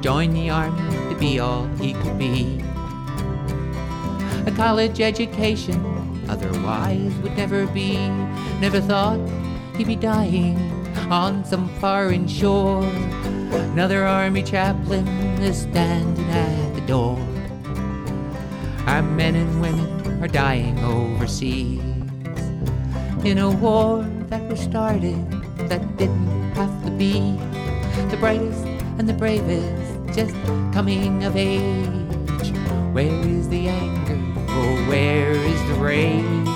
join the army to be all he could be. A college education otherwise would never be. Never thought he'd be dying on some foreign shore. Another army chaplain is standing at the door. Our men and women are dying overseas in a war that was started that didn't have to be. The brightest and the bravest just coming of age. Where is the anger? Oh, where is the rage?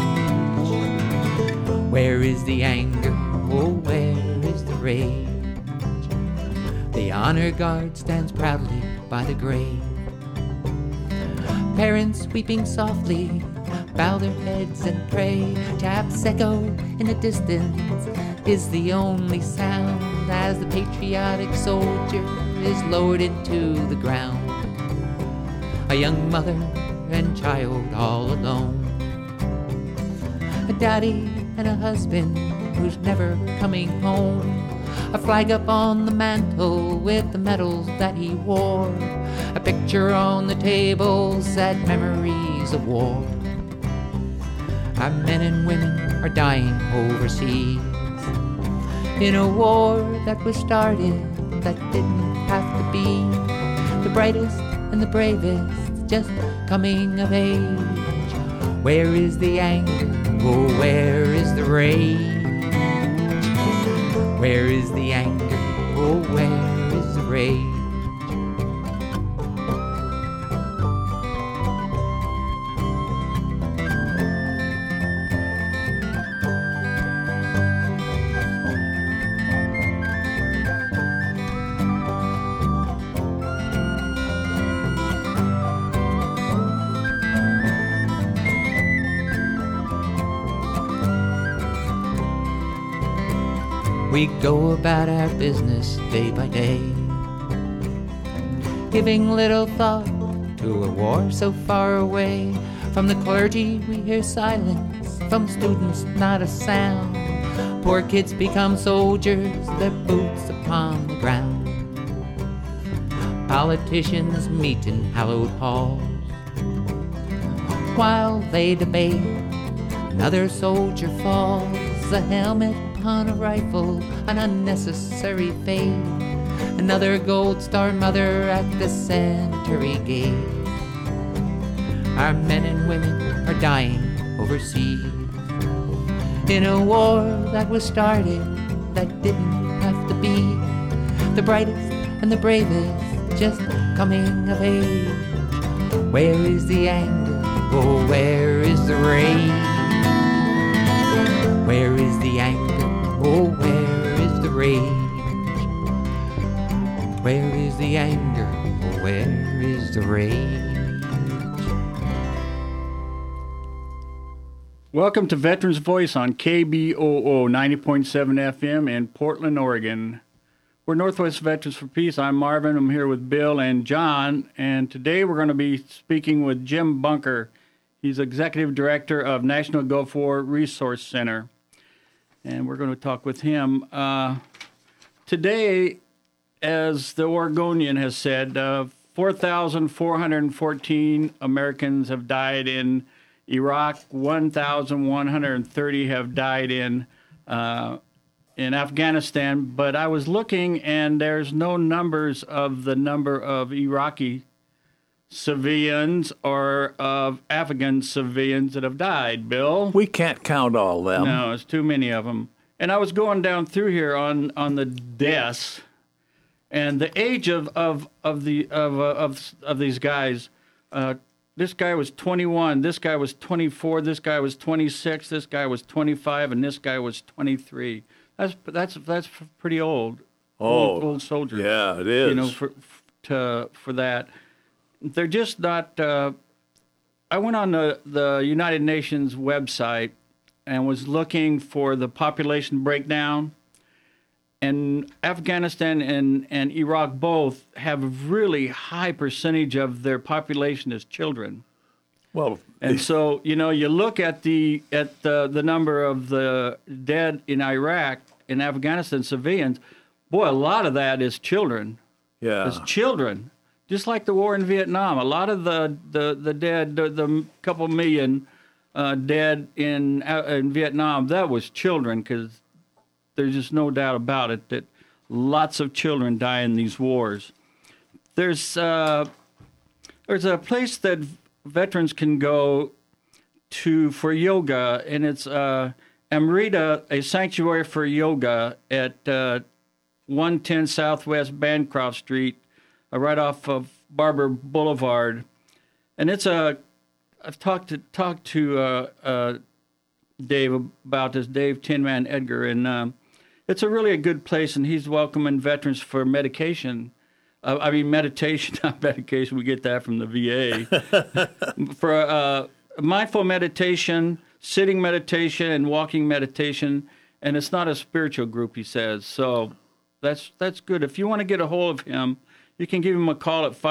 Where is the anger? Oh, where is the rage? The honor guard stands proudly by the grave. Parents weeping softly bow their heads and pray. Taps echo in the distance is the only sound as the patriotic soldier is lowered into the ground. A young mother and child all alone. A daddy and a husband who's never coming home. A flag up on the mantle with the medals that he wore. A picture on the table, sad memories of war. Our men and women are dying overseas in a war that was started that didn't have to be. The brightest and the bravest just coming of age. Where is the anger? Oh, where is the rage? Where is the anger? Oh, where is the rage? We go about our business day by day, giving little thought to a war so far away. From the clergy we hear silence, from students not a sound. Poor kids become soldiers, their boots upon the ground. Politicians meet in hallowed halls. While they debate, another soldier falls. A helmet upon a rifle, an unnecessary fate. Another gold star mother at the cemetery gate. Our men and women are dying overseas in a war that was started that didn't have to be. The brightest and the bravest just coming of age. Where is the anger? Oh, where is the rage? Where is the anger? Oh, where is the rage? Where is the anger? Oh, where is the rage? Welcome to Veterans Voice on KBOO 90.7 FM in Portland, Oregon. We're Northwest Veterans for Peace. I'm Marvin. I'm here with Bill and John. And today we're going to be speaking with Jim Bunker. He's Executive Director of National Gulf War Resource Center. And we're going to talk with him. Today, as the Oregonian has said, 4,414 Americans have died in Iraq. 1,130 have died in Afghanistan. But I was looking, and there's no numbers of the number of Iraqi civilians or of Afghan civilians that have died, Bill. We can't count all them. No, it's too many of them. And I was going down through here on the deaths, and the age of these guys. This guy was 21. This guy was 24. This guy was 26. This guy was 25, and this guy was 23. That's pretty old. Old soldiers. Yeah, it is. You know, for that. They're just not. I went on the United Nations website and was looking for the population breakdown. And Afghanistan and Iraq both have a really high percentage of their population as children. Well, and so you look at the number of the dead in Iraq and Afghanistan civilians. Boy, a lot of that is children. Yeah. As children, just like the war in Vietnam. A lot of the dead, the couple million dead in Vietnam, that was children, because there's just no doubt about it that lots of children die in these wars. There's a place that veterans can go to for yoga, and it's Amrita, a sanctuary for yoga at 110 Southwest Bancroft Street, right off of Barber Boulevard. And I've talked to Dave about this, Dave Tin Man Edgar, and it's really a good place, and he's welcoming veterans for medication. Meditation, not medication. We get that from the VA. For mindful meditation, sitting meditation, and walking meditation, and it's not a spiritual group, he says. So that's good. If you want to get a hold of him, you can give him a call at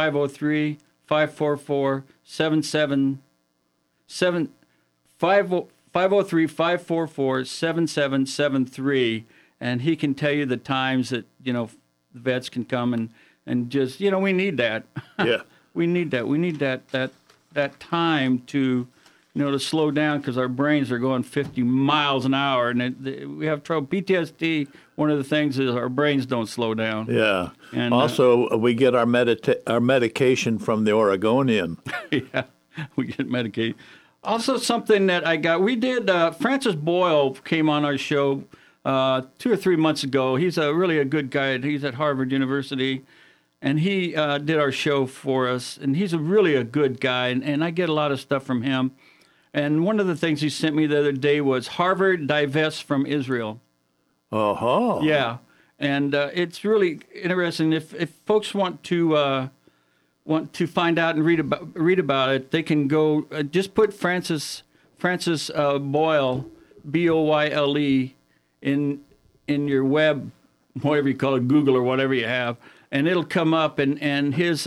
503-544-7773, and he can tell you the times that, the vets can come and just, we need that. Yeah. We need that. We need that time to, to slow down, because our brains are going 50 miles an hour, and we have trouble. PTSD, one of the things is our brains don't slow down. Yeah. And also, we get our medication from the Oregonian. Yeah, we get medicated. Also, something that I got, we did, Francis Boyle came on our show 2 or 3 months ago. He's really a good guy. He's at Harvard University, and he did our show for us, and he's really a good guy, and I get a lot of stuff from him. And one of the things he sent me the other day was Harvard divests from Israel. Uh-huh. Yeah, and it's really interesting. If folks want to find out and read about it, they can go just put Francis Boyle, Boyle, in your web, whatever you call it, Google or whatever you have, and it'll come up. And his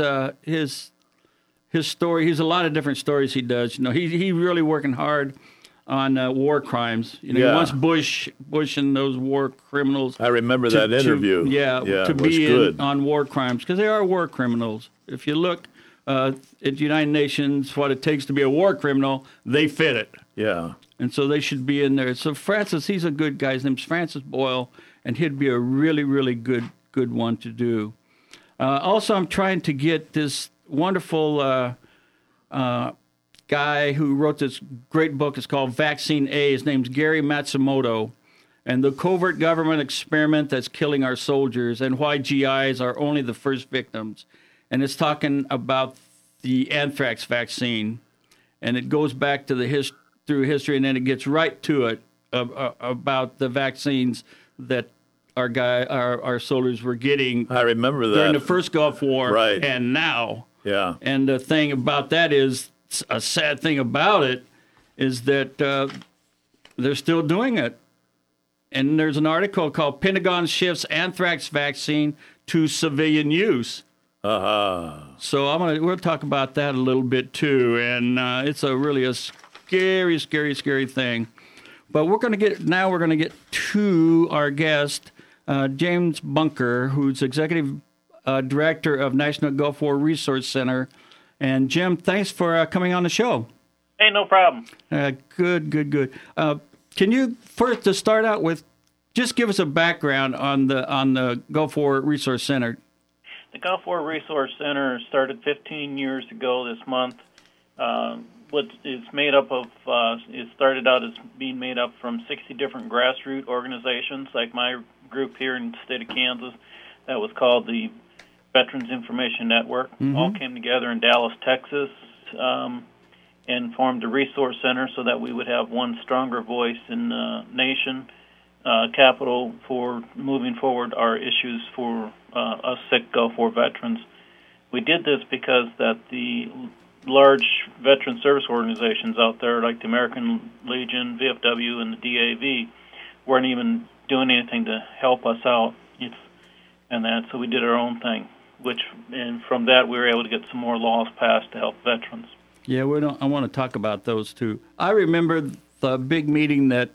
story. He's a lot of different stories he does. He really working hard on war crimes. He wants Bush and those war criminals. I remember that interview. To be in on war crimes, because they are war criminals. If you look at the United Nations, what it takes to be a war criminal, they fit it. Yeah. And so they should be in there. So Francis, he's a good guy. His name's Francis Boyle, and he'd be a really, really good one to do. Also, I'm trying to get this wonderful guy who wrote this great book. It's called Vaccine A. His name's Gary Matsumoto, and the covert government experiment that's killing our soldiers, and why GIs are only the first victims. And it's talking about the anthrax vaccine, and it goes back to through history, and then it gets right to it about the vaccines that our soldiers were getting. I remember that during the first Gulf War, right. And now. Yeah. And the thing about that is, a sad thing about it is that they're still doing it. And there's an article called "Pentagon Shifts Anthrax Vaccine to Civilian Use." Uh-huh. So we'll talk about that a little bit too, and it's really a scary, scary, scary thing. But we're going to get to our guest, James Bunker, who's executive director of National Gulf War Resource Center. And Jim, thanks for coming on the show. Hey, no problem. Good. Can you first, to start out with, just give us a background on the Gulf War Resource Center? The Gulf War Resource Center started 15 years ago this month. It's made up of, it started out as being made up from 60 different grassroots organizations, like my group here in the state of Kansas, that was called the Veterans Information Network. Mm-hmm. All came together in Dallas, Texas, and formed a resource center so that we would have one stronger voice in the nation capital for moving forward our issues for us sick Gulf War veterans. We did this because that the large veteran service organizations out there, like the American Legion, VFW, and the DAV, weren't even doing anything to help us out. So we did our own thing, and from that we were able to get some more laws passed to help veterans. Yeah, I want to talk about those too. I remember the big meeting that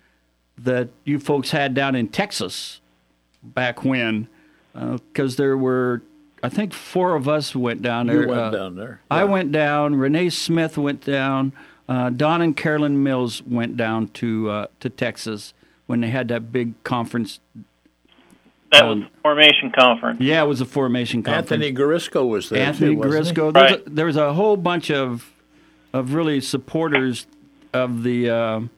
you folks had down in Texas back when, because there were I think 4 of us went down there. You went down there. I Yeah. went down. Renee Smith went down. Don and Carolyn Mills went down to Texas when they had that big conference. That was the Formation Conference. Yeah, it was a formation conference. Anthony Garisco was there. Anthony too, wasn't he? Garisco. Right. There was a whole bunch of really supporters of the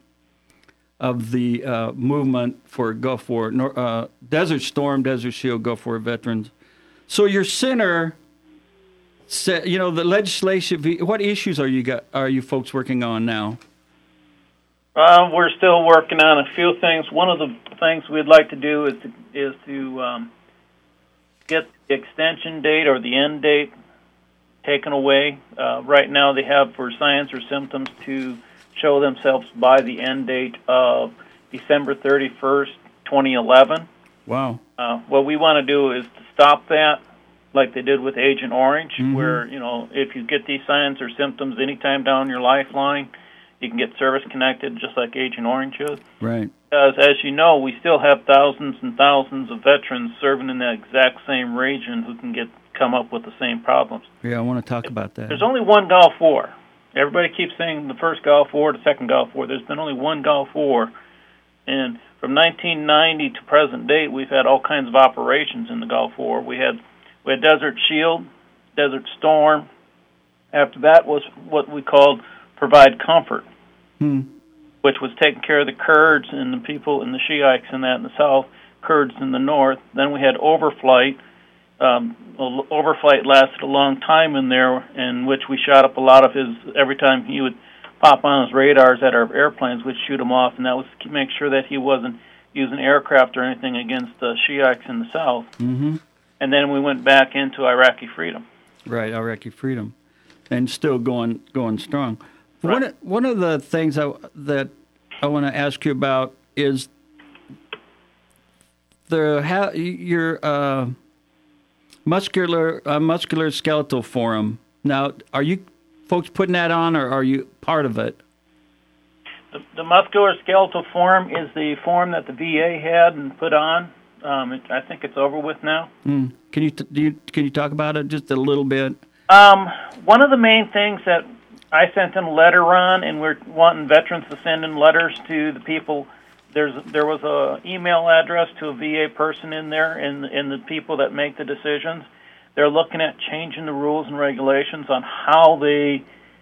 movement for Gulf War, Desert Storm, Desert Shield, Gulf War veterans. So your center said, the legislation. What issues are you folks working on now? We're still working on a few things. One of the things we'd like to do is to get the extension date or the end date taken away. Right now, they have for signs or symptoms to show themselves by the end date of December 31st, 2011. Wow. What we want to do is to stop that, like they did with Agent Orange, where if you get these signs or symptoms anytime down your lifeline, you can get service connected, just like Agent Orange is. Right. Because, as you know, we still have thousands and thousands of veterans serving in that exact same region who can come up with the same problems. Yeah, I want to talk about that. There's only one Gulf War. Everybody keeps saying the first Gulf War, the second Gulf War. There's been only one Gulf War. And from 1990 to present date, we've had all kinds of operations in the Gulf War. We had Desert Shield, Desert Storm. After that was what we called Provide Comfort, which was taking care of the Kurds and the people and the Shiites and that in the south, Kurds in the north. Then we had Overflight. Overflight lasted a long time in there, in which we shot up a lot of his. Every time he would pop on his radars at our airplanes, we'd shoot him off, and that was to make sure that he wasn't using aircraft or anything against the Shiites in the south. Mm-hmm. And then we went back into Iraqi Freedom. Right, Iraqi Freedom, and still going strong. Right. One of the things that I want to ask you about is your muscular skeletal forum. Now, are you folks putting that on, or are you part of it? The Muscular Skeletal Forum is the forum that the VA had and put on. I think it's over with now. Can you talk about it just a little bit? One of the main things that I sent in a letter on, and we're wanting veterans to send in letters to the people. There was a email address to a VA person in there, and the people that make the decisions. They're looking at changing the rules and regulations on how they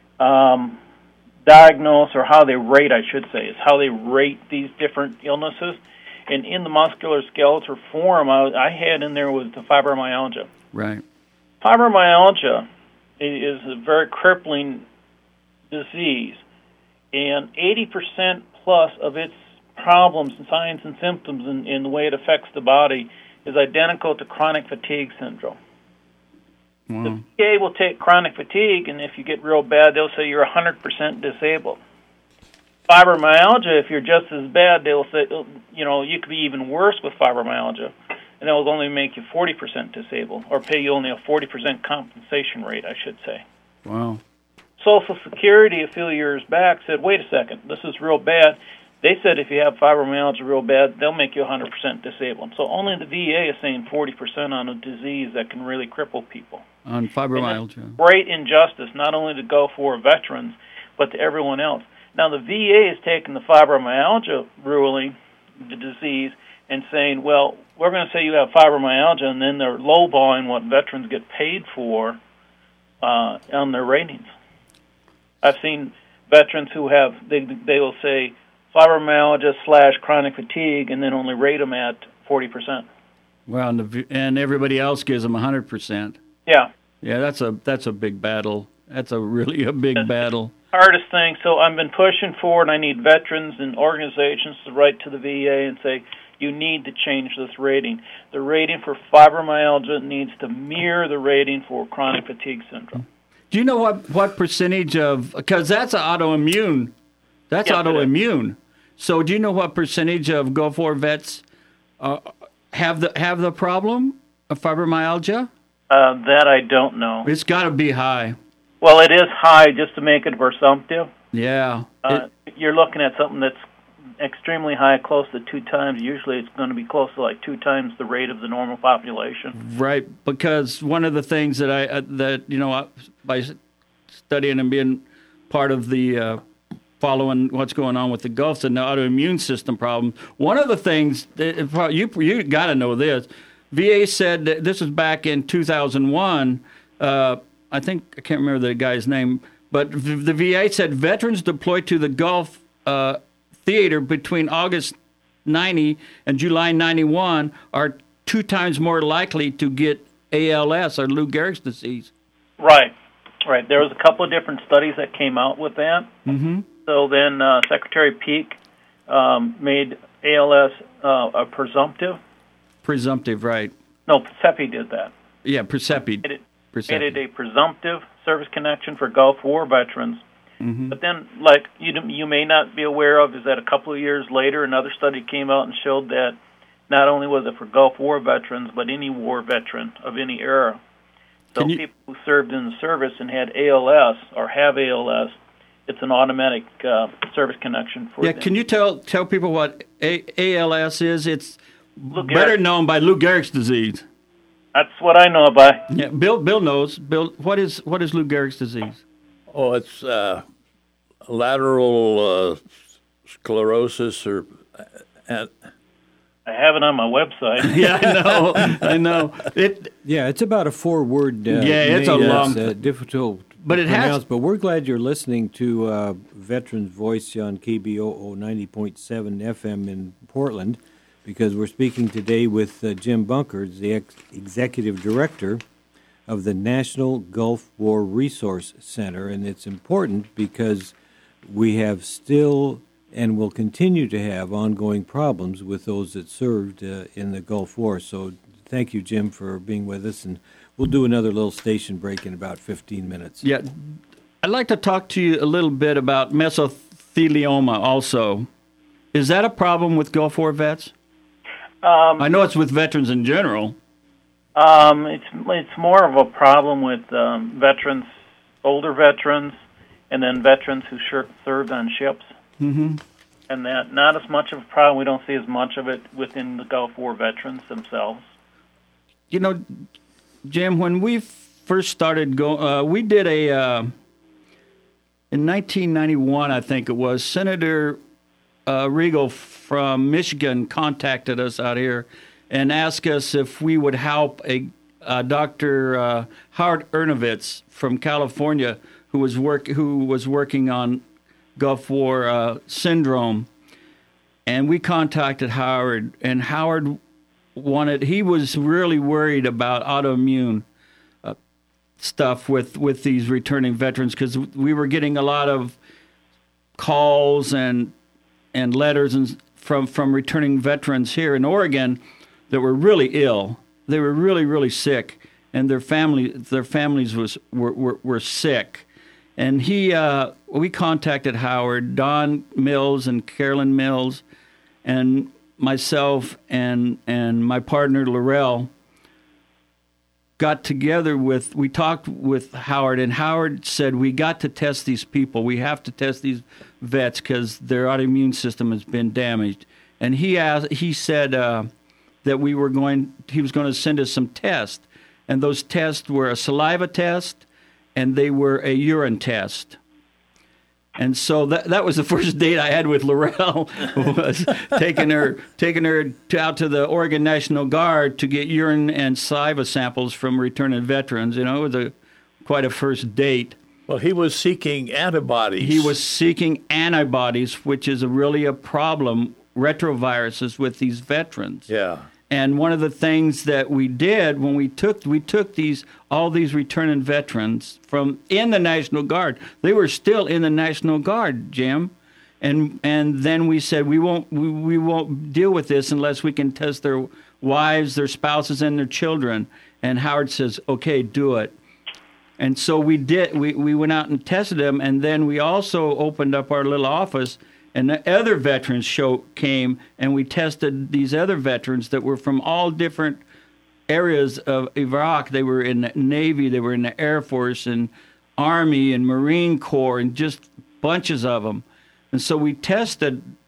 diagnose, or how they rate, I should say, is how they rate these different illnesses. And in the musculoskeletal forum, I had in there was the fibromyalgia. Right. Fibromyalgia is a very crippling disease, and 80% plus of its problems and signs and symptoms in the way it affects the body is identical to chronic fatigue syndrome. Wow. The VA will take chronic fatigue, and if you get real bad, they'll say you're 100% disabled. Fibromyalgia, if you're just as bad, they'll say, you could be even worse with fibromyalgia, and they'll only make you 40% disabled, or pay you only a 40% compensation rate, I should say. Wow. Social Security a few years back said, wait a second, this is real bad. They said if you have fibromyalgia real bad, they'll make you 100% disabled. So only the VA is saying 40% on a disease that can really cripple people. On fibromyalgia. Great injustice, not only to Gulf War veterans, but to everyone else. Now, the VA is taking the fibromyalgia ruling, the disease, and saying, well, we're going to say you have fibromyalgia, and then they're lowballing what veterans get paid for on their ratings. I've seen veterans who they will say fibromyalgia / chronic fatigue, and then only rate them at 40%. Well, and everybody else gives them 100%. Yeah. Yeah, that's a big battle. That's really a big battle. Hardest thing. So I've been pushing for it. I need veterans and organizations to write to the VA and say, you need to change this rating. The rating for fibromyalgia needs to mirror the rating for chronic fatigue syndrome. Do you know what percentage of, because that's autoimmune. That's Yes, autoimmune. So do you know what percentage of Gulf War vets have the problem of fibromyalgia? That I don't know. It's got to be high. Well, it is high just to make it presumptive. Yeah. You're looking at something that's extremely high, close to 2 times. Usually it's going to be close to like 2 times the rate of the normal population. Right, because one of the things that by studying and being part of the following what's going on with the Gulfs and the autoimmune system problem, one of the things that you got to know this. VA said that this was back in 2001. I can't remember the guy's name, but the VA said veterans deployed to the Gulf theater between August 90 and July 91 are 2 times more likely to get ALS or Lou Gehrig's disease. Right. There was a couple of different studies that came out with that. Mm-hmm. So then Secretary Peake made ALS a presumptive. Presumptive, right. No, Presepi did that. Yeah, Presepi. Made it a presumptive service connection for Gulf War veterans. Mm-hmm. But then, like you may not be aware of, is that a couple of years later, another study came out and showed that not only was it for Gulf War veterans, but any war veteran of any era. So people who served in the service and had ALS or have ALS, it's an automatic service connection for them. Yeah, can you tell people what ALS is? It's better known by Lou Gehrig's disease. That's what I know about. Yeah, Bill knows. Bill, what is Lou Gehrig's disease? Oh, it's lateral sclerosis, or. I have it on my website. Yeah, I know. It's about a 4-word. It's a long, difficult. But it pronounce, has. But we're glad you're listening to Veterans Voice on KBOO 90.7 FM in Portland, because we're speaking today with Jim Bunkers, the executive director of the National Gulf War Resource Center, and it's important because we have still and will continue to have ongoing problems with those that served in the Gulf War. So thank you, Jim, for being with us, and we'll do another little station break in about 15 minutes. Yeah, I'd like to talk to you a little bit about mesothelioma also. Is that a problem with Gulf War vets? I know it's with veterans in general. It's more of a problem with veterans, older veterans, and then veterans who served on ships. Mm-hmm. And that not as much of a problem. We don't see as much of it within the Gulf War veterans themselves. You know, Jim, when we first started we did in 1991, I think it was, Senator Regal from Michigan contacted us out here and asked us if we would help Dr. Howard Ernovitz from California, who was working on Gulf War syndrome. And we contacted Howard, and Howard he was really worried about autoimmune stuff with these returning veterans, because we were getting a lot of calls and letters from returning veterans here in Oregon that were really ill. They were really, really sick, and their families were sick. And we contacted Howard, Don Mills and Carolyn Mills, and myself and my partner Laurel got together we talked with Howard, and Howard said, we got to test these people. We have to test these vets because their autoimmune system has been damaged. And he said that he was going to send us some tests. And those tests were a saliva test, and they were a urine test. And so that was the first date I had with Laurel, was taking her out to the Oregon National Guard to get urine and saliva samples from returning veterans. You know, it was quite a first date. Well, he was seeking antibodies. He was seeking antibodies, which is really a problem, retroviruses with these veterans. Yeah. And one of the things that we did when we took all these returning veterans from in the National Guard, they were still in the National Guard, Jim, and then we said we won't deal with this unless we can test their wives, their spouses, and their children. And Howard says, okay, do it. And so we did. We went out and tested them, and then we also opened up our little office. And the other veterans came, and we tested these other veterans that were from all different areas of Iraq. They were in the Navy, they were in the Air Force, and Army, and Marine Corps, and just bunches of them. And so we tested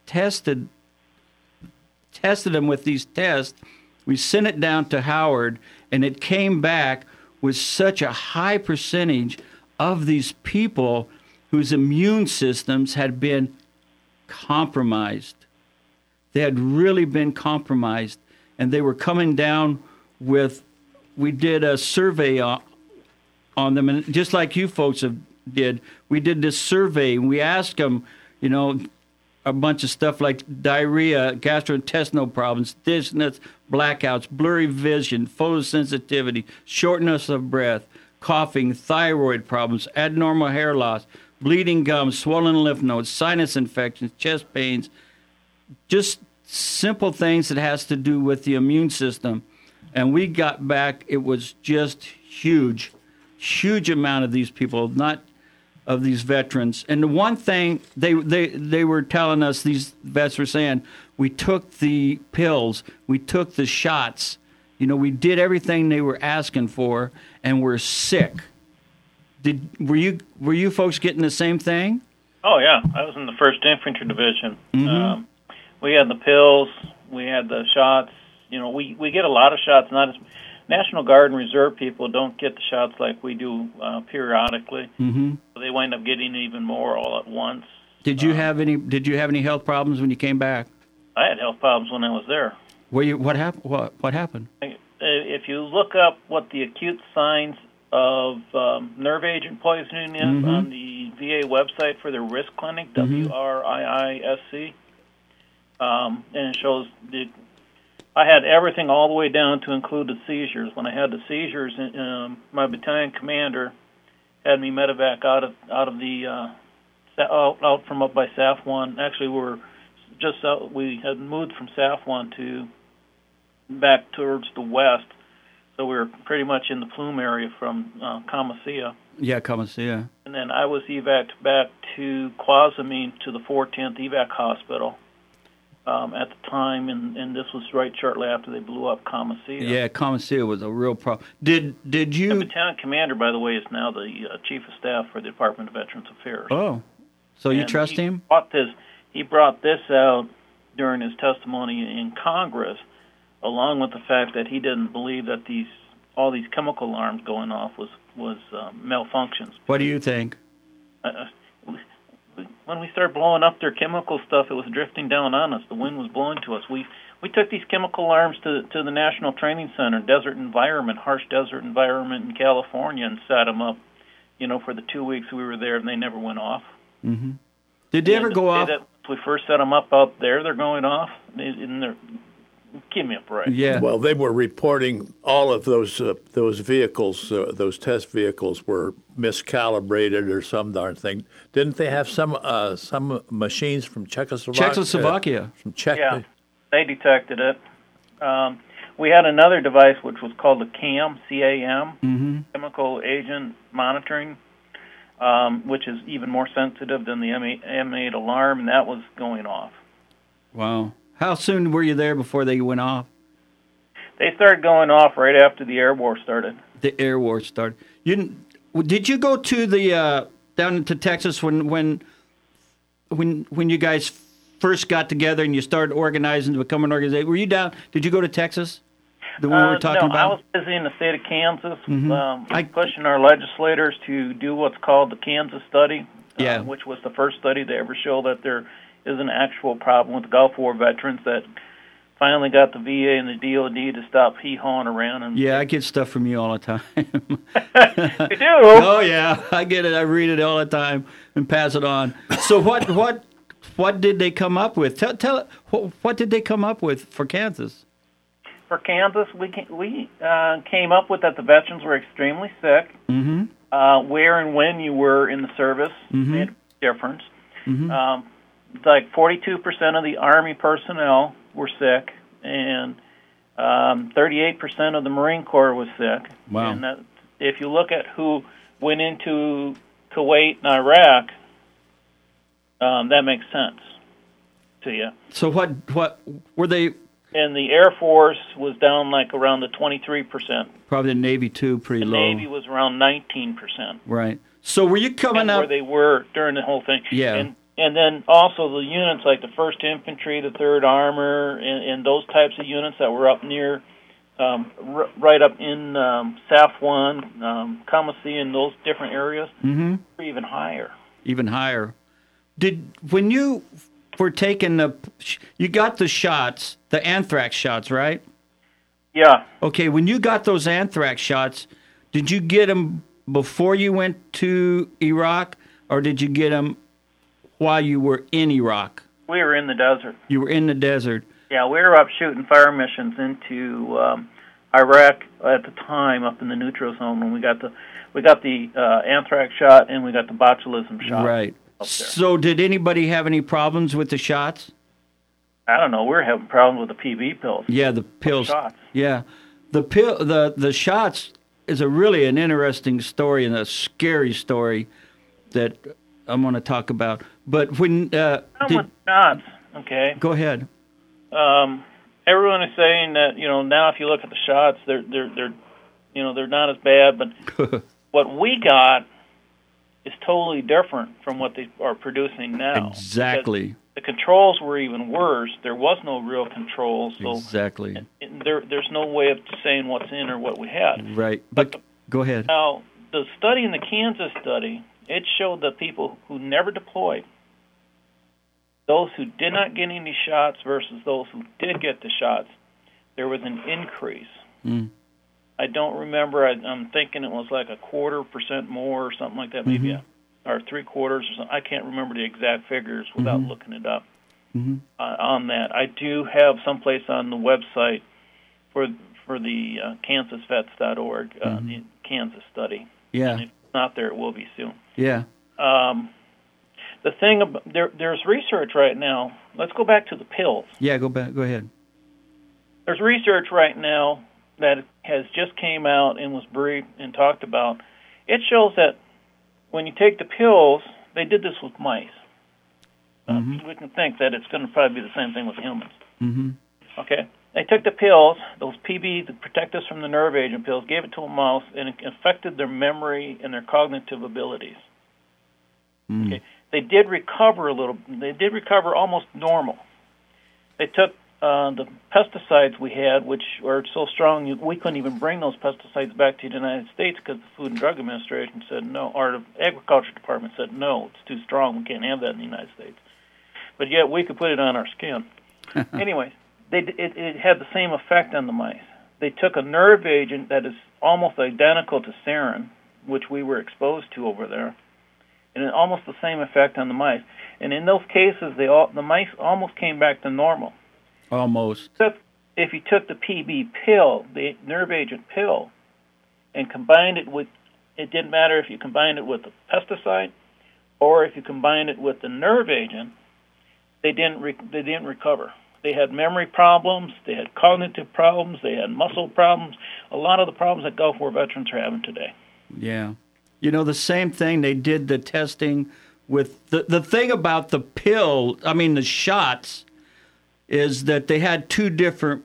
tested them with these tests. We sent it down to Howard, and it came back with such a high percentage of these people whose immune systems had been compromised. They had really been compromised, and they were coming down with, we did a survey on them, and just like you folks did, we did this survey, and we asked them, a bunch of stuff like diarrhea, gastrointestinal problems, dizziness, blackouts, blurry vision, photosensitivity, shortness of breath, coughing, thyroid problems, abnormal hair loss, bleeding gums, swollen lymph nodes, sinus infections, chest pains, just simple things that has to do with the immune system. And we got back, it was just huge amount of these people, not of these veterans. And the one thing they were telling us, these vets were saying, we took the pills, we took the shots, we did everything they were asking for, and we're sick. Were you folks getting the same thing? Oh yeah, I was in the 1st Infantry Division. Mm-hmm. We had the pills, we had the shots. We get a lot of shots. Not as National Guard and Reserve people don't get the shots like we do periodically. Mm-hmm. So they wind up getting even more all at once. Did you have any health problems when you came back? I had health problems when I was there. What happened? What happened? If you look up what the acute signs of nerve agent poisoning is Mm-hmm. on the VA website for their risk clinic, WRIISC, and it shows I had everything all the way down to include the seizures. When I had the seizures, my battalion commander had me medevac out from up by SAF 1. Actually, we had moved from SAF 1 to back towards the west, so we were pretty much in the plume area from Camasia. Yeah, Camasia. And then I was evac'd back to Quasamine to the 410th evac hospital at the time, and this was right shortly after they blew up Camasia. Yeah, Camasia was a real problem. Did you? The battalion commander, by the way, is now the chief of staff for the Department of Veterans Affairs. Oh, so you And trust him? He brought this out during his testimony in Congress, along with the fact that he didn't believe that all these chemical alarms going off was malfunctions. What do you think? When we started blowing up their chemical stuff, it was drifting down on us. The wind was blowing to us. We took these chemical alarms to the National Training Center, harsh desert environment in California, and set them up, for the 2 weeks we were there, and they never went off. Mm-hmm. Did they ever go off? That we first set them up out there, they're going off. Give me a break. Yeah. Well, they were reporting all of those vehicles, those test vehicles, were miscalibrated or some darn thing. Didn't they have some machines from Czechoslovakia? From Czech. Yeah, they detected it. We had another device which was called the CAM, C-A-M, mm-hmm. chemical agent monitoring, which is even more sensitive than the M8 alarm, and that was going off. Wow. How soon were you there before they went off? They started going off right after the air war started. The air war started. Did you go to the down to Texas when you guys first got together and you started organizing to become an organization? Were you down? Did you go to Texas? The one we were talking about? I was busy in the state of Kansas, Mm-hmm. pushing our legislators to do what's called the Kansas study, Yeah. Which was the first study to ever show that there is an actual problem with Gulf War veterans that finally got the VA and the DOD to stop hee-hawing around. And Yeah, I get stuff from you all the time. You do? Oh yeah, I get it. I read it all the time and pass it on. So what did they come up with? Tell what did they come up with for Kansas? For Kansas, we came up with that the veterans were extremely sick. Mm-hmm. Where and when you were in the service made a difference. Mm-hmm. Like 42% of the Army personnel were sick, and 38% of the Marine Corps was sick. Wow. And if you look at who went into Kuwait and Iraq, that makes sense to you. So what were they? And the Air Force was down like around the 23%. Probably the Navy too, pretty The low. Navy was around 19%. Right. So were you coming And up? where they were during the whole thing. Yeah. And then also the units like the 1st Infantry, the 3rd Armor, and those types of units that were up near, right up in Safwan, Kamasee, and those different areas, were even higher. Even higher. When you were taking you got the shots, the anthrax shots, right? Yeah. Okay, when you got those anthrax shots, did you get them before you went to Iraq, or did you get them while you were in Iraq? We were in the desert. You were in the desert. Yeah, we were up shooting fire missions into Iraq at the time, up in the neutral zone when we got the anthrax shot and we got the botulism shot. Right. So did anybody have any problems with the shots? I don't know. We were having problems with the PB pills. Yeah, the pills. Shots. Yeah, the shots is really an interesting story and a scary story that I'm going to talk about. But when shots, okay. Go ahead. Everyone is saying that now if you look at the shots, they're not as bad. But what we got is totally different from what they are producing now. Exactly. Because the controls were even worse. There was no real controls. So exactly. There's no way of saying what's in or what we had. Right. But go ahead. Now, the study in the Kansas study, it showed that people who never deployed, those who did not get any shots versus those who did get the shots, there was an increase. I don't remember. I'm thinking it was like 0.25% more or something like that, maybe, or 0.75% or something. I can't remember the exact figures without looking it up on that. I do have someplace on the website for the kansasvets.org, the Kansas study. Yeah. And if it's not there, it will be soon. Yeah. The thing about there's research right now. Let's go back to the pills. Yeah, go ahead. There's research right now that has just came out and was briefed and talked about. It shows that when you take the pills, they did this with mice. We can think that it's going to probably be the same thing with humans. Okay? They took the pills, those PB, the protect us from the nerve agent pills, gave it to a mouse, and it affected their memory and their cognitive abilities. Okay? They did recover a little. They did recover almost normal. They took the pesticides we had, which were so strong we couldn't even bring those pesticides back to the United States because the Food and Drug Administration said no, or the Agriculture Department said no, it's too strong, we can't have that in the United States. But yet we could put it on our skin. Anyways, it had the same effect on the mice. They took a nerve agent that is almost identical to sarin, which we were exposed to over there, and it almost the same effect on the mice. And in those cases, the mice almost came back to normal. Almost. If you took the PB pill, the nerve agent pill, and combined it with, it didn't matter if you combined it with the pesticide or if you combined it with the nerve agent, they didn't recover. They had memory problems, they had cognitive problems, they had muscle problems, a lot of the problems that Gulf War veterans are having today. Yeah. The same thing, they did the testing with, the thing about the the shots, is that they had two different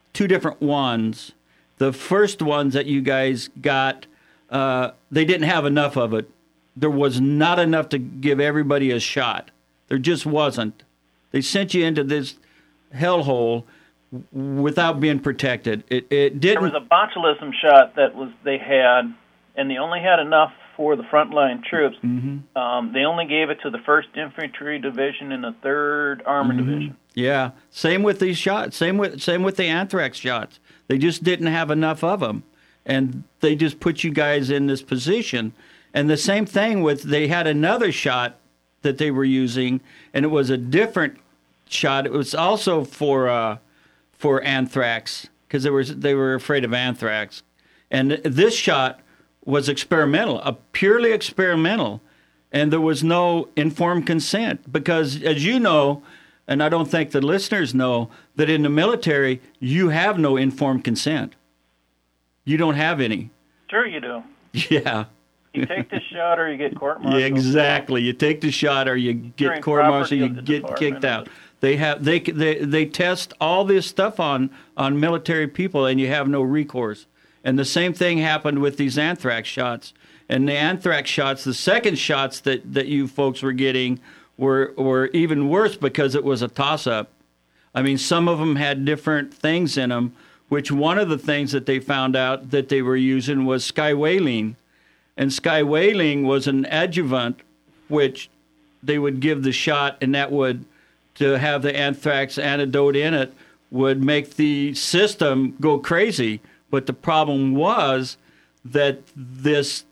ones. The first ones that you guys got, they didn't have enough of it. There was not enough to give everybody a shot. There just wasn't. They sent you into this hellhole without being protected. It didn't. There was a botulism shot they had, and they only had enough for the frontline troops. They only gave it to the 1st Infantry Division and the 3rd Armored Division. Yeah, same with these shots. Same with the anthrax shots. They just didn't have enough of them, and they just put you guys in this position. And the same thing with, they had another shot that they were using, and it was a different shot. It was also for anthrax because they were afraid of anthrax, and this shot was experimental, purely experimental, and there was no informed consent because, as you know, and I don't think the listeners know, that in the military, you have no informed consent. You don't have any. Sure you do. Yeah. You take the shot or you get court-martialed. Yeah, exactly. You take the shot or you get court-martialed, you get kicked out. They test all this stuff on military people, and you have no recourse. And the same thing happened with these anthrax shots. And the anthrax shots, the second shots that you folks were getting were even worse because it was a toss-up. I mean, some of them had different things in them, which one of the things that they found out that they were using was skywhaling. And skywhaling was an adjuvant which they would give the shot, and that would, to have the anthrax antidote in it, would make the system go crazy. But the problem was that this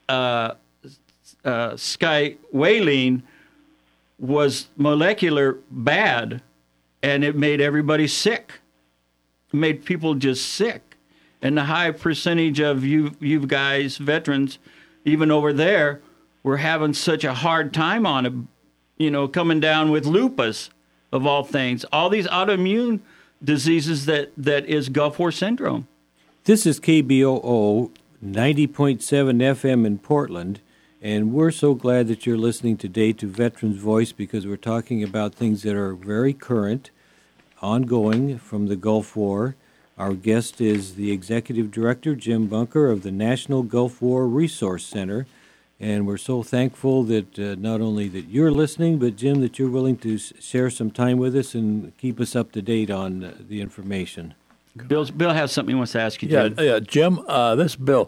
skywhaling was molecular bad, and it made everybody sick. It made people just sick. And the high percentage of you guys, veterans, even over there, were having such a hard time on it, coming down with lupus, of all things. All these autoimmune diseases that is Gulf War syndrome. This is KBOO 90.7 FM in Portland, and we're so glad that you're listening today to Veterans Voice, because we're talking about things that are very current, ongoing from the Gulf War. Our guest is the Executive Director, Jim Bunker, of the National Gulf War Resource Center, and we're so thankful that not only that you're listening, but, Jim, that you're willing to share some time with us and keep us up to date on the information. Bill has something he wants to ask you, Jim. Yeah, Jim, this is Bill.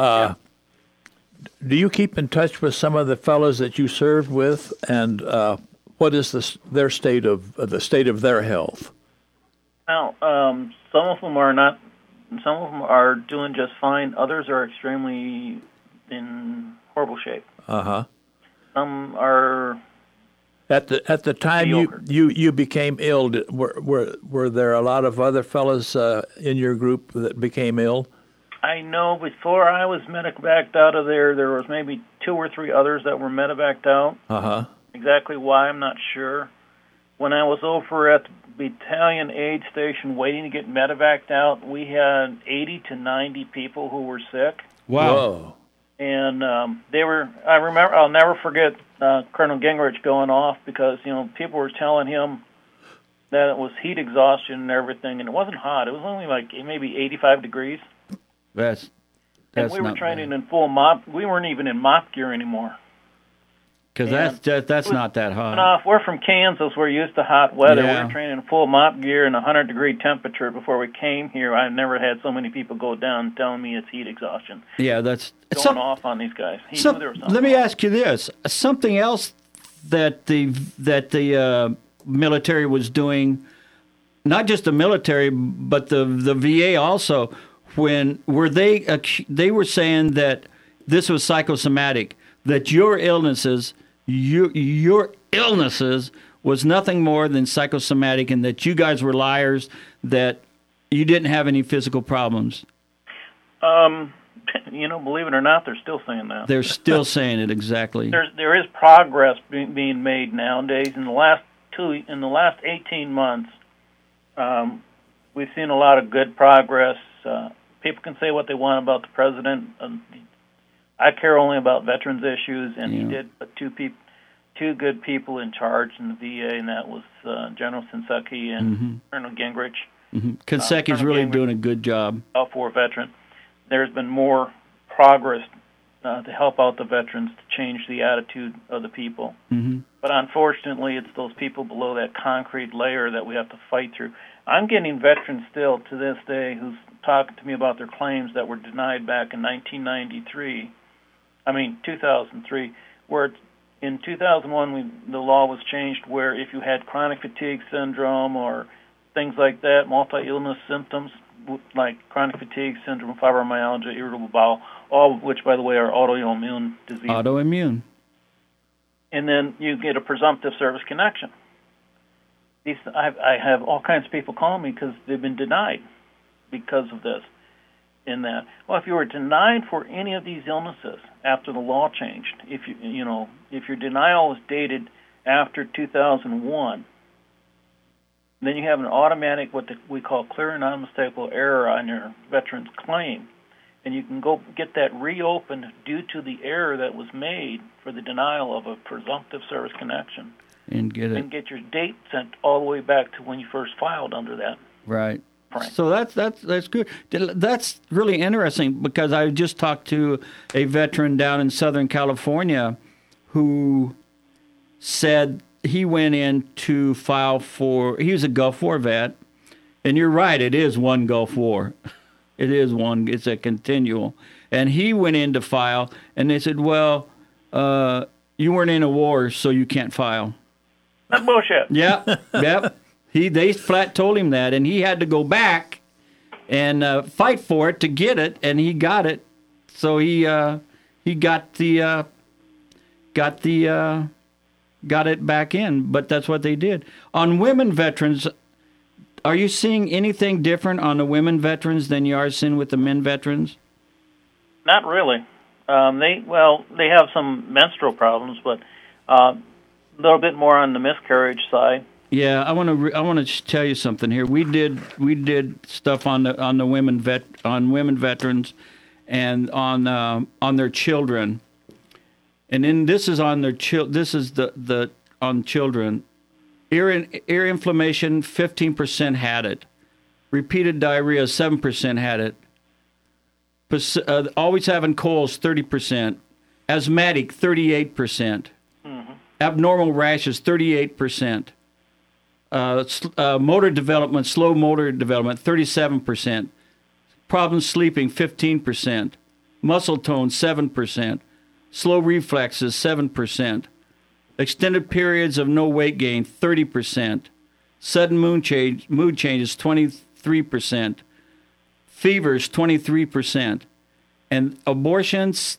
Do you keep in touch with some of the fellows that you served with, and what is their state of their health? Well, some of them are not. Some of them are doing just fine. Others are extremely in horrible shape. Some are. At the time you became ill, were there a lot of other fellows in your group that became ill? I know before I was medevaced out of there was maybe 2 or 3 others that were medevaced out. Exactly why, I'm not sure. When I was over at the battalion aid station waiting to get medevaced out, we had 80 to 90 people who were sick. Wow. Whoa. And I remember, I'll never forget Colonel Gingrich going off because, people were telling him that it was heat exhaustion and everything, and it wasn't hot. It was only like maybe 85 degrees. That's and we were not training bad. in full mop. We weren't even in mop gear anymore. Because that's not that hot. No, if we're from Kansas, we're used to hot weather. Yeah. We were training in full mop gear and 100-degree temperature before we came here. I've never had so many people go down telling me it's heat exhaustion. Yeah, that's going off on these guys. He knew there was something let me wrong. ask you this: something else that the military was doing, not just the military, but the VA also. When they were saying that this was psychosomatic, that your illnesses was nothing more than psychosomatic, and that you guys were liars, that you didn't have any physical problems. Believe it or not, they're still saying that. They're still saying it, exactly. There is progress being made nowadays. In the last 18 months, we've seen a lot of good progress. People can say what they want about the president. I care only about veterans issues, and he did put two good people in charge in the VA, and that was General Shinseki and Colonel Gingrich. Kinseki's really doing a good job. Gulf War veteran. There's been more progress to help out the veterans to change the attitude of the people. But unfortunately, it's those people below that concrete layer that we have to fight through. I'm getting veterans still to this day who's talking to me about their claims that were denied back in 2003, where in 2001 the law was changed where if you had chronic fatigue syndrome or things like that, multi-illness symptoms like chronic fatigue syndrome, fibromyalgia, irritable bowel, all of which, by the way, are autoimmune diseases. Autoimmune. And then you get a presumptive service connection. I have all kinds of people calling me because they've been denied because of this and that. Well, if you were denied for any of these illnesses after the law changed, if your denial was dated after 2001, then you have an automatic, what we call clear and unmistakable error on your veteran's claim, and you can go get that reopened due to the error that was made for the denial of a presumptive service connection. And get your date sent all the way back to when you first filed under that. Right. Right. So that's good. That's really interesting because I just talked to a veteran down in Southern California who said he went in to file for. He was a Gulf War vet, and you're right. It is one Gulf War. It is one. It's a continual. And he went in to file, and they said, "Well, you weren't in a war, so you can't file." That's bullshit. Yep. They flat told him that, and he had to go back and fight for it to get it, and he got it. So he got it back in. But that's what they did. On women veterans, are you seeing anything different on the women veterans than you are seeing with the men veterans? Not really. They have some menstrual problems, but a little bit more on the miscarriage side. Yeah, I want to tell you something here. We did stuff on the women veterans, and on their children, and then this is on their This is the on children. Ear inflammation, 15% had it. Repeated diarrhea, 7% had it. Always having colds, 30%. Asthmatic, 38%. Mm-hmm. Abnormal rashes, 38%. Motor development, slow motor development, 37%. Problems sleeping, 15%. Muscle tone, 7%. Slow reflexes, 7%. Extended periods of no weight gain, 30%. Sudden mood changes, 23%. Fevers, 23%. And abortions,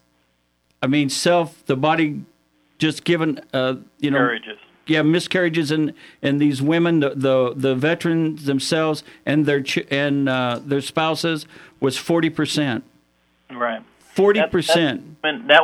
the body just given, Miscarriages. Yeah, miscarriages in these women, the veterans themselves and their spouses was 40%. Right. 40%.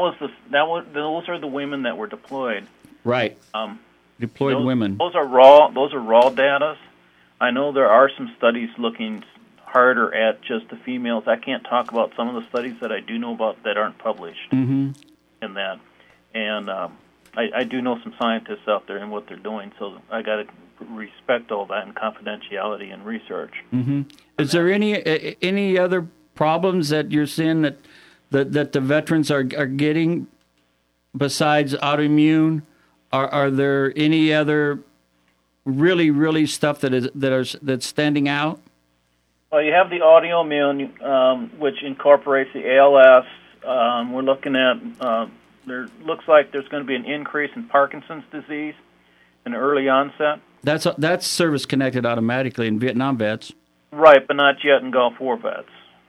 Those are the women that were deployed. Right. Deployed women. Those are raw data. I know there are some studies looking harder at just the females. I can't talk about some of the studies that I do know about that aren't published in that. And I do know some scientists out there and what they're doing, so I got to respect all that and confidentiality and research. Mm-hmm. Is there any other problems that you're seeing that the veterans are getting besides autoimmune? Are there any other really stuff that's standing out? Well, you have the autoimmune, which incorporates the ALS. We're looking at there looks like there's going to be an increase in Parkinson's disease in early onset. That's service connected automatically in Vietnam vets. Right, but not yet in Gulf War vets.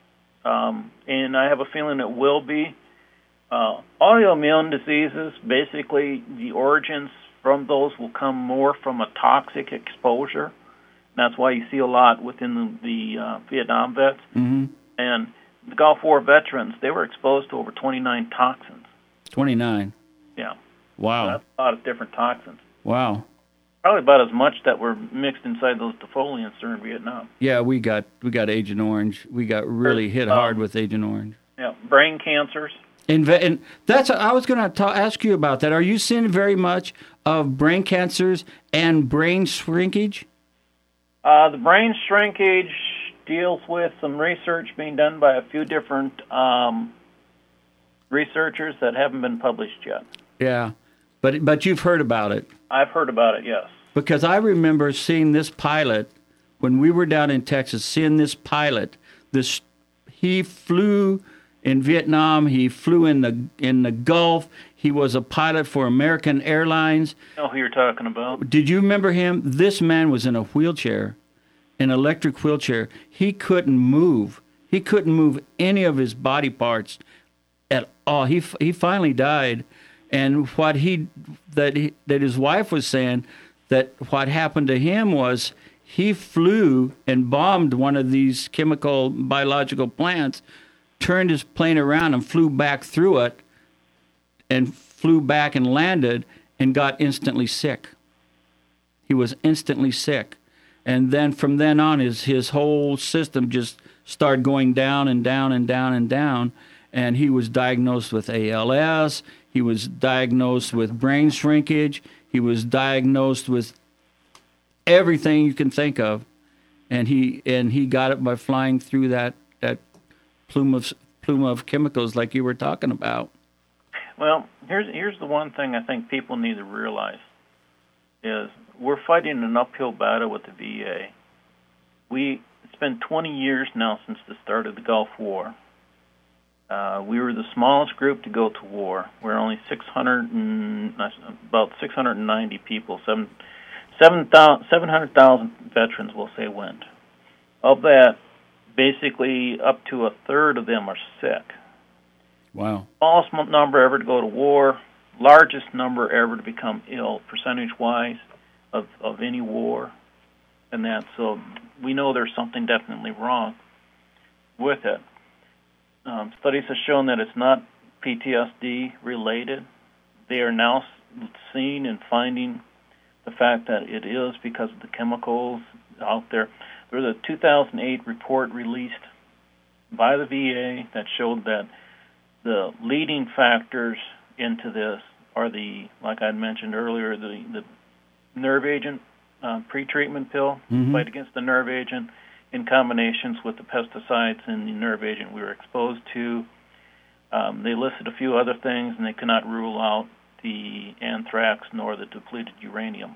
And I have a feeling it will be. Autoimmune diseases, basically the origins from those will come more from a toxic exposure. That's why you see a lot within the Vietnam vets. Mm-hmm. And the Gulf War veterans, they were exposed to over 29 toxins. 29? Yeah. Wow. So that's a lot of different toxins. Wow. Probably about as much that were mixed inside those defoliants during Vietnam. Yeah, we got Agent Orange. We got really hit hard with Agent Orange. Yeah, brain cancers. And that's I was going to ask you about that. Are you seeing very much of brain cancers and brain shrinkage? The brain shrinkage deals with some research being done by a few different researchers that haven't been published yet. Yeah, but you've heard about it. I've heard about it, yes. Because I remember seeing this pilot when we were down in Texas. Seeing this pilot, he flew in Vietnam. He flew in the Gulf. He was a pilot for American Airlines. I know who you're talking about. Did you remember him? This man was in a wheelchair, an electric wheelchair. He couldn't move. He couldn't move any of his body parts at all. He finally died, and that his wife was saying that what happened to him was he flew and bombed one of these biological plants, turned his plane around and flew back through it, and flew back and landed and got instantly sick. He was instantly sick. And then from then on, his whole system just started going down and down and down and down. And he was diagnosed with ALS. He was diagnosed with brain shrinkage. He was diagnosed with everything you can think of. And he got it by flying through that plume of chemicals like you were talking about. Well, here's the one thing I think people need to realize. is we're fighting an uphill battle with the VA. It's been 20 years now since the start of the Gulf War. We were the smallest group to go to war. We're only about 690 people. 700,000 veterans, we'll say, went. Of that, basically up to a third of them are sick. Wow. Smallest number ever to go to war, largest number ever to become ill, percentage-wise, of any war. And that, so we know there's something definitely wrong with it. Studies have shown that it's not PTSD related. They are now seeing and finding the fact that it is because of the chemicals out there. There was a 2008 report released by the VA that showed that the leading factors into this are like I mentioned earlier, the nerve agent pre-treatment pill, fight against the nerve agent, in combinations with the pesticides and the nerve agent we were exposed to. They listed a few other things, and they could not rule out the anthrax nor the depleted uranium.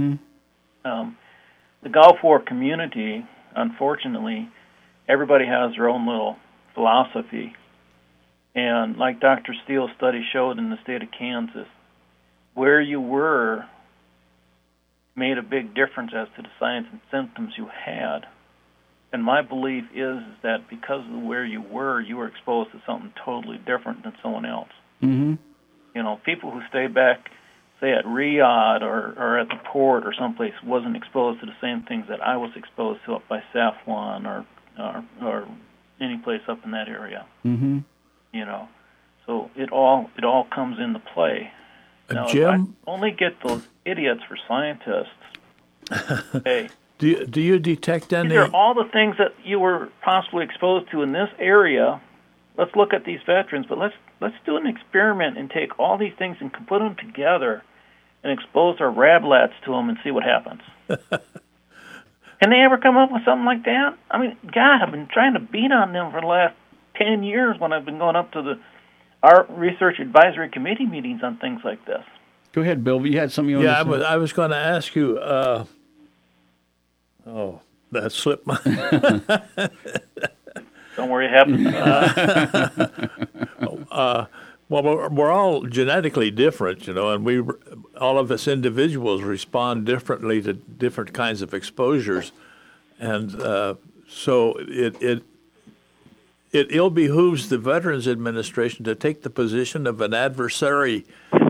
The Gulf War community, unfortunately, everybody has their own little philosophy. And like Dr. Steele's study showed in the state of Kansas, where you were made a big difference as to the signs and symptoms you had. And my belief is that because of where you were exposed to something totally different than someone else. You know, people who stay back, say at Riyadh or at the port or someplace, wasn't exposed to the same things that I was exposed to up by Safwan or any place up in that area. You know, so it all comes into play. Now, Jim, if I only get those idiots for scientists. Hey, do you detect any? These are all the things that you were possibly exposed to in this area. Let's look at these veterans, but let's do an experiment and take all these things and put them together and expose our rablats to them and see what happens. Can they ever come up with something like that? I mean, God, I've been trying to beat on them for the last 10 years when I've been going up to our research advisory committee meetings on things like this. Go ahead, Bill. You had something you wanted to say. I was going to ask you. That slipped my. Don't worry, it happens. Well, we're all genetically different, you know, and all of us individuals respond differently to different kinds of exposures, and so it ill behooves the Veterans Administration to take the position of an adversary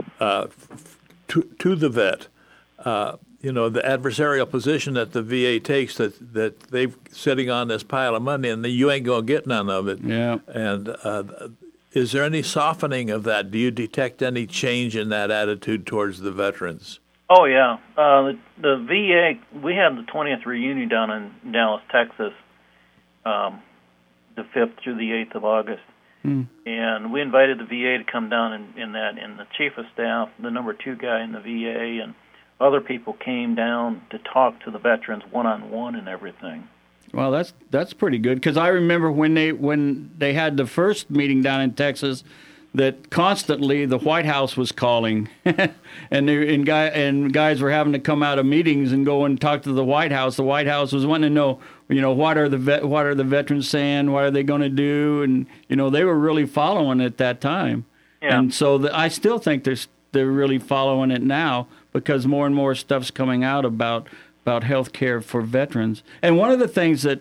to the vet. You know, the adversarial position that the VA takes, that they're sitting on this pile of money and you ain't going to get none of it. Yeah. And is there any softening of that? Do you detect any change in that attitude towards the veterans? Oh, yeah. The VA, we had the 20th reunion down in Dallas, Texas, the 5th through the 8th of August. And we invited the VA to come down and the chief of staff, the number 2 guy in the VA, and other people came down to talk to the veterans one-on-one and everything. Well, that's pretty good, because I remember when they had the first meeting down in Texas, that constantly the White House was calling, and guys were having to come out of meetings and go and talk to the White House. The White House was wanting to know, you know, what are the veterans saying, what are they going to do, and you know they were really following it at that time. Yeah. And so I still think they're really following it now, because more and more stuff's coming out about health care for veterans. And one of the things that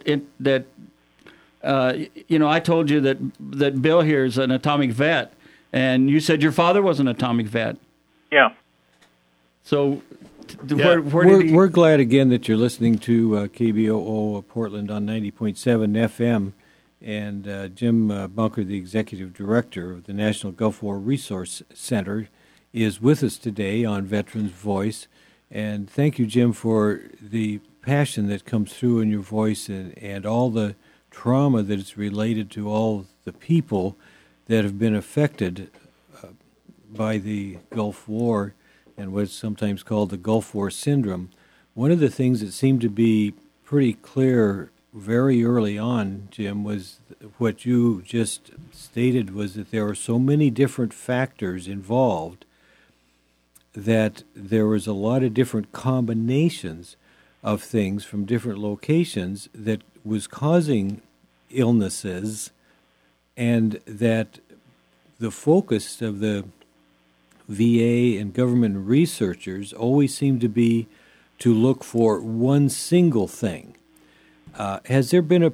you know, I told you that Bill here is an atomic vet, and you said your father was an atomic vet. Yeah. So we're glad again that you're listening to KBOO Portland on 90.7 FM, and Jim Bunker, the executive director of the National Gulf War Resource Center, is with us today on Veterans Voice. And thank you, Jim, for the passion that comes through in your voice and all the trauma that is related to all the people that have been affected by the Gulf War and what's sometimes called the Gulf War syndrome. One of the things that seemed to be pretty clear very early on, Jim, was what you just stated, was that there are so many different factors involved that there was a lot of different combinations of things from different locations that was causing illnesses, and that the focus of the VA and government researchers always seemed to be to look for one single thing. Has there been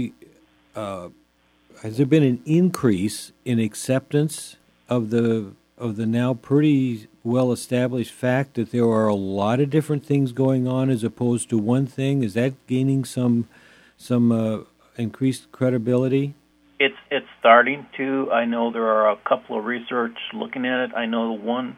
an increase in acceptance of the now pretty well established fact that there are a lot of different things going on as opposed to one thing? Is that gaining some increased credibility? It's starting to. I know there are a couple of research looking at it. I know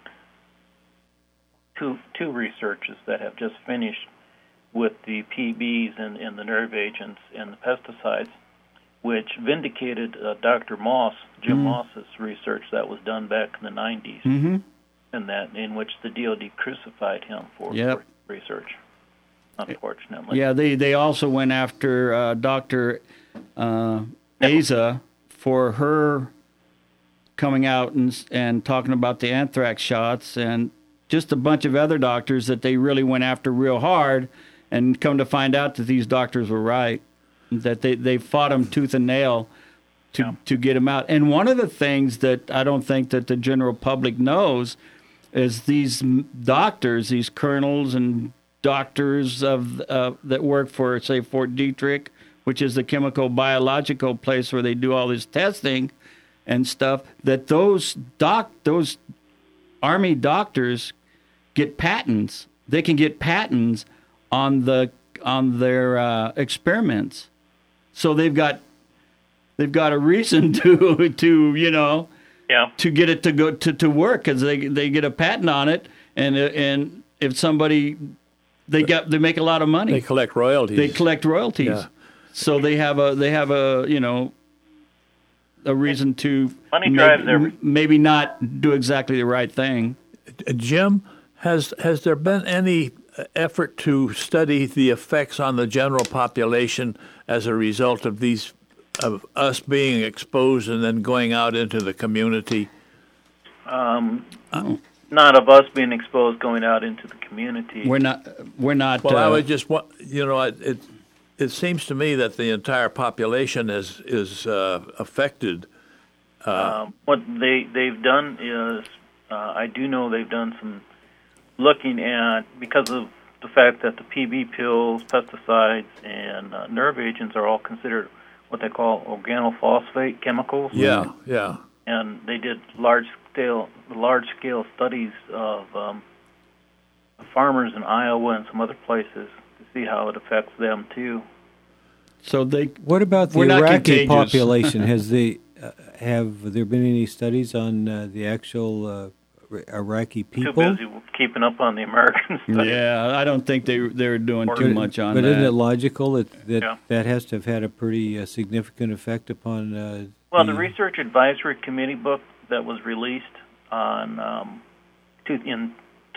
two researches that have just finished with the PBs and the nerve agents and the pesticides, which vindicated Dr. Moss, Jim Moss's research that was done back in the 90s, and that in which the DoD crucified him for research, unfortunately. Yeah, they also went after Dr. Asa for her coming out and talking about the anthrax shots, and just a bunch of other doctors that they really went after real hard, and come to find out that these doctors were right, that they fought them tooth and nail to get them out. And one of the things that I don't think that the general public knows is these doctors, these colonels and doctors that work for, say, Fort Detrick, which is the chemical biological place where they do all this testing and stuff, that those Army doctors get patents. They can get patents on their experiments. So they've got a reason to get it to go to work, because they get a patent on it, and if somebody they make a lot of money. They collect royalties. Yeah. So they have a reason to maybe not do exactly the right thing. Jim, has there been any effort to study the effects on the general population as a result of us being exposed and then going out into the community? Not of us being exposed going out into the community. We're not. Well, I would just want it seems to me that the entire population is affected. What they've done is, I do know they've done some looking at, because of the fact that the PB pills, pesticides, and nerve agents are all considered what they call organophosphate chemicals. Yeah. And they did large scale studies of farmers in Iowa and some other places to see how it affects them too. So what about the Iraqi population? Have there been any studies on the actual Iraqi people? Too busy keeping up on the American studies. Yeah, I don't think they're doing too much on that. But isn't it logical that has to have had a pretty significant effect upon? The Research Advisory Committee book that was released in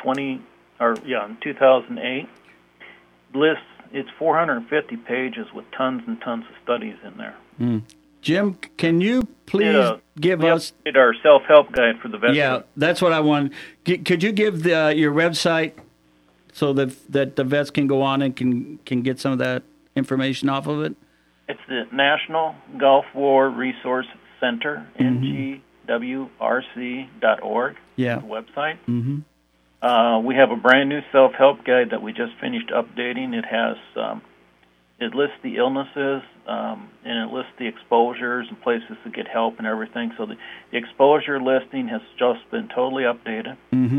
2008 lists, it's 450 pages with tons and tons of studies in there. Jim, can you please give us our self-help guide for the veterans? Yeah, that's what I want. Could you give your website so that the vets can go on and can get some of that information off of it? It's the National Gulf War Resource Center, ngwrc.org. Yeah, the website. We have a brand new self-help guide that we just finished updating. It has it lists the illnesses and it lists the exposures and places to get help and everything. So the exposure listing has just been totally updated.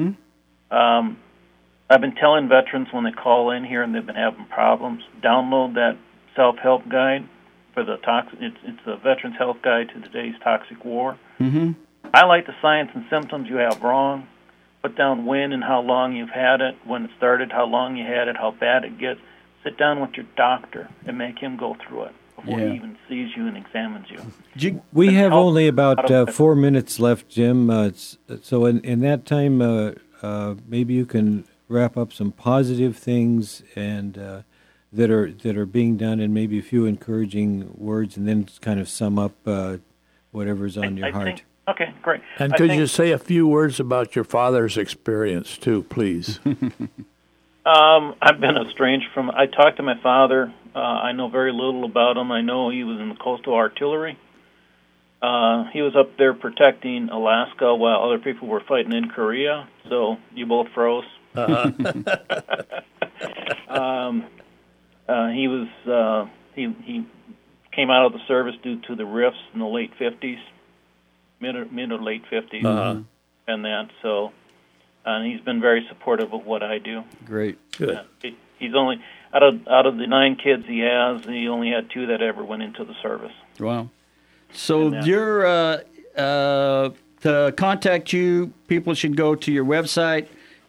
I've been telling veterans when they call in here and they've been having problems, download that self-help guide for the it's a Veterans Health Guide to Today's Toxic War. Highlight the signs and symptoms you have wrong. Put down when and how long you've had it, when it started, how long you had it, how bad it gets. Sit down with your doctor and make him go through it before he even sees you and examines you. We have only about 4 minutes left, Jim. So in that time, maybe you can wrap up some positive things and that are being done, and maybe a few encouraging words, and then kind of sum up whatever's on your heart. Okay, great. And could you say a few words about your father's experience, too, please? I've been estranged from... I talked to my father. I know very little about him. I know he was in the Coastal Artillery. He was up there protecting Alaska while other people were fighting in Korea, so you both froze. Uh-huh. He came out of the service due to the rifts in the late 50s, mid or late 50s, and that. So, and he's been very supportive of what I do. Great, good. He's only out of the 9 kids he has, he only had 2 that ever went into the service. Wow. So you're to contact you, people should go to your website,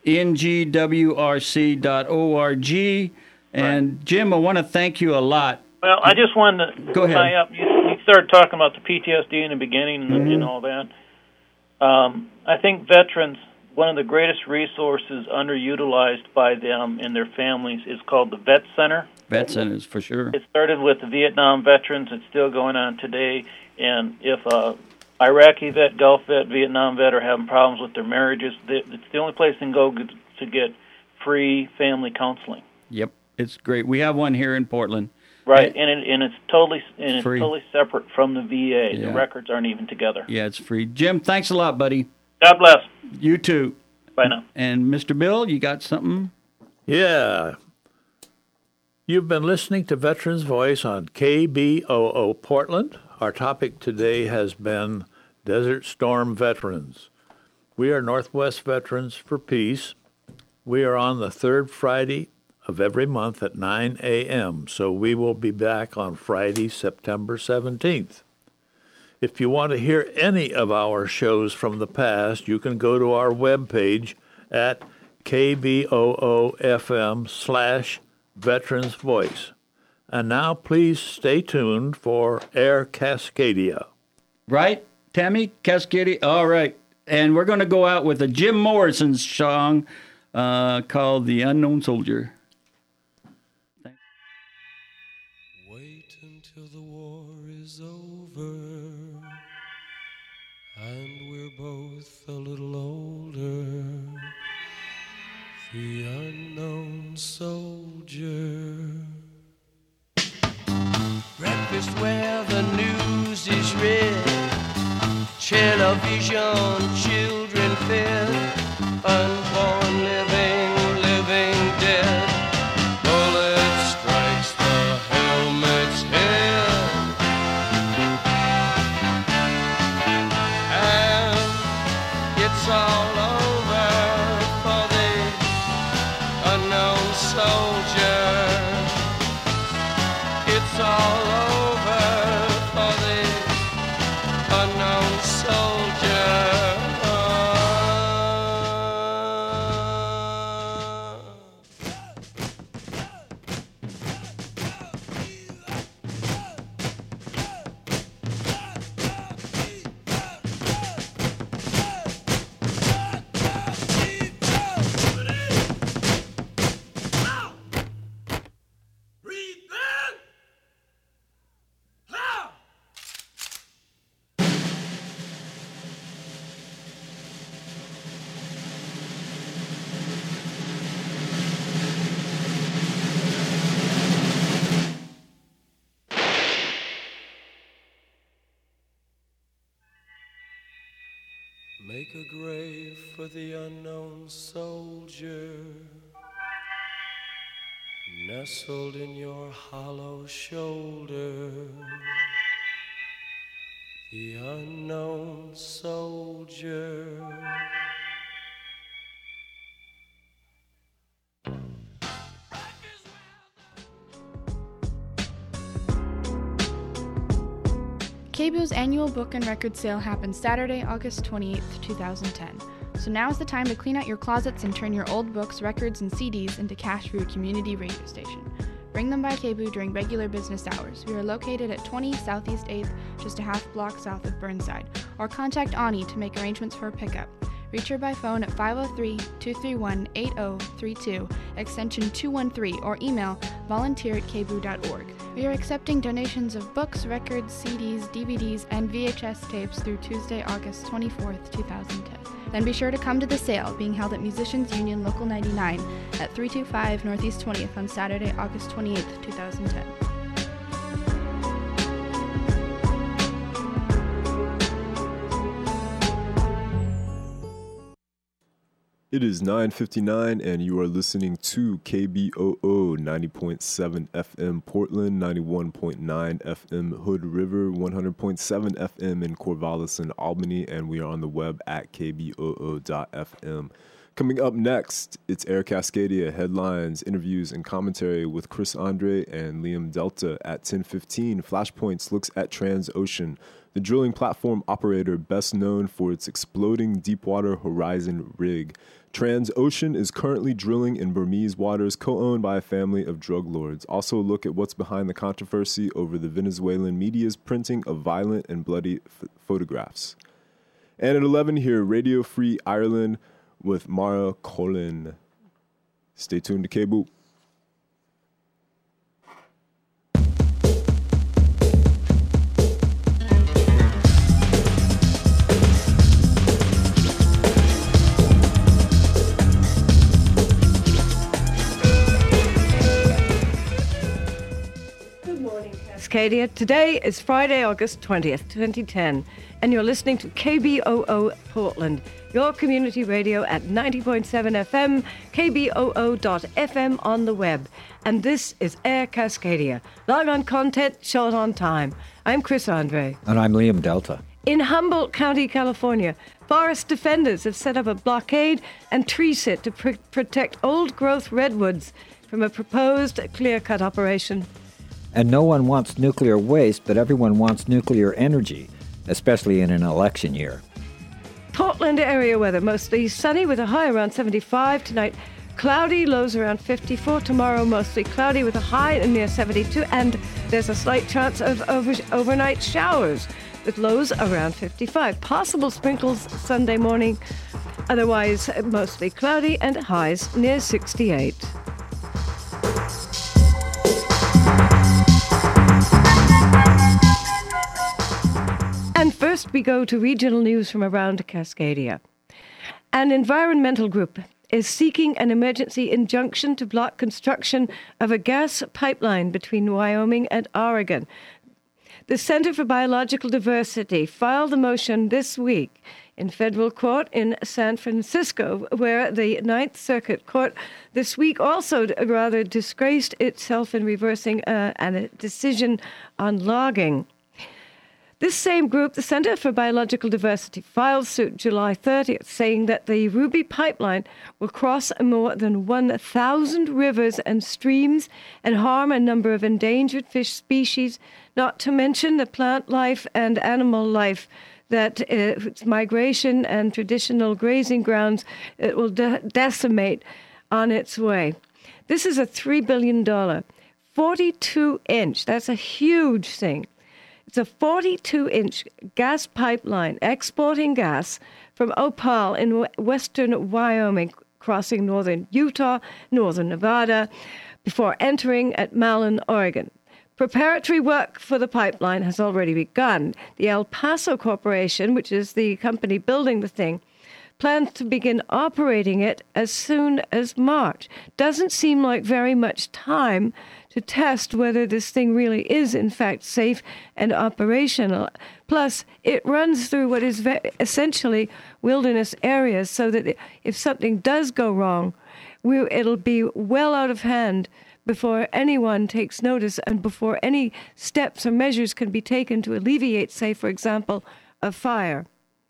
ngwrc.org. And Jim, I want to thank you a lot. Well, I just wanted to go ahead. Tie up. You started talking about the PTSD in the beginning and all that. I think veterans, one of the greatest resources underutilized by them and their families is called the Vet Center. Vet Centers, for sure. It started with the Vietnam veterans. It's still going on today. And if Iraqi vet, Gulf vet, Vietnam vet are having problems with their marriages, it's the only place they can go to get free family counseling. Yep, it's great. We have one here in Portland. Right, and it's totally separate from the VA. Yeah. The records aren't even together. Yeah, it's free. Jim, thanks a lot, buddy. God bless. You too. Bye now. And Mr. Bill, you got something? Yeah. You've been listening to Veterans Voice on KBOO Portland. Our topic today has been Desert Storm Veterans. We are Northwest Veterans for Peace. We are on the 3rd Friday of every month at 9 a.m., so we will be back on Friday, September 17th. If you want to hear any of our shows from the past, you can go to our webpage at kboofm/Veterans Voice. And now please stay tuned for Air Cascadia. Right, Tammy? Cascadia? All right. And we're going to go out with a Jim Morrison song called The Unknown Soldier. Wait until the war is over and we're both a little older. The unknown soldier. Breakfast where the news is read, television, children fed, unborn living dead. Bullet strikes the helmet's head, and it's all over for the unknown soldier. It's all over for the unknown soldier. Make a grave for the unknown soldier, nestled in your hollow shoulder. The unknown soldier. KBOO's annual book and record sale happens Saturday, August 28th, 2010. So now's the time to clean out your closets and turn your old books, records, and CDs into cash for your community radio station. Bring them by KBOO during regular business hours. We are located at 20 Southeast 8th, just a half block south of Burnside. Or contact Ani to make arrangements for a pickup. Reach her by phone at 503-231-8032, extension 213, or email volunteer@kbu.org. We are accepting donations of books, records, CDs, DVDs, and VHS tapes through Tuesday, August 24th, 2010. Then be sure to come to the sale, being held at Musicians Union Local 99 at 325 Northeast 20th on Saturday, August 28th, 2010. It is 9:59, and you are listening to KBOO 90.7 FM Portland, 91.9 FM Hood River, 100.7 FM in Corvallis and Albany, and we are on the web at kboo.fm. Coming up next, it's Air Cascadia headlines, interviews, and commentary with Chris Andre and Liam Delta. At 10:15, Flashpoints looks at Transocean, the drilling platform operator best known for its exploding Deepwater Horizon rig. Transocean is currently drilling in Burmese waters co-owned by a family of drug lords. Also look at what's behind the controversy over the Venezuelan media's printing of violent and bloody photographs. And at 11 here, Radio Free Ireland with Mara Colin. Stay tuned to KBOO. Cascadia. Today is Friday, August 20th, 2010, and you're listening to KBOO Portland, your community radio at 90.7 FM, kboo.fm on the web. And this is Air Cascadia, live on content, short on time. I'm Chris Andre. And I'm Liam Delta. In Humboldt County, California, forest defenders have set up a blockade and tree sit to protect old-growth redwoods from a proposed clear-cut operation. And no one wants nuclear waste, but everyone wants nuclear energy, especially in an election year. Portland area weather, mostly sunny with a high around 75. Tonight, cloudy, lows around 54. Tomorrow, mostly cloudy with a high near 72. And there's a slight chance of overnight showers with lows around 55. Possible sprinkles Sunday morning. Otherwise, mostly cloudy and highs near 68. And first we go to regional news from around Cascadia. An environmental group is seeking an emergency injunction to block construction of a gas pipeline between Wyoming and Oregon. The Center for Biological Diversity filed a motion this week in federal court in San Francisco, where the Ninth Circuit Court this week also rather disgraced itself in reversing a decision on logging. This same group, the Center for Biological Diversity, filed suit July 30th, saying that the Ruby Pipeline will cross more than 1,000 rivers and streams and harm a number of endangered fish species, not to mention the plant life and animal life that its migration and traditional grazing grounds it will decimate on its way. This is a $3 billion, 42-inch, that's a huge thing. It's a 42-inch gas pipeline exporting gas from Opal in western Wyoming, crossing northern Utah, northern Nevada, before entering at Malin, Oregon. Preparatory work for the pipeline has already begun. The El Paso Corporation, which is the company building the thing, plans to begin operating it as soon as March. Doesn't seem like very much time to test whether this thing really is, in fact, safe and operational. Plus, it runs through what is essentially wilderness areas, so that if something does go wrong, it'll be well out of hand before anyone takes notice and before any steps or measures can be taken to alleviate, say, for example, a fire.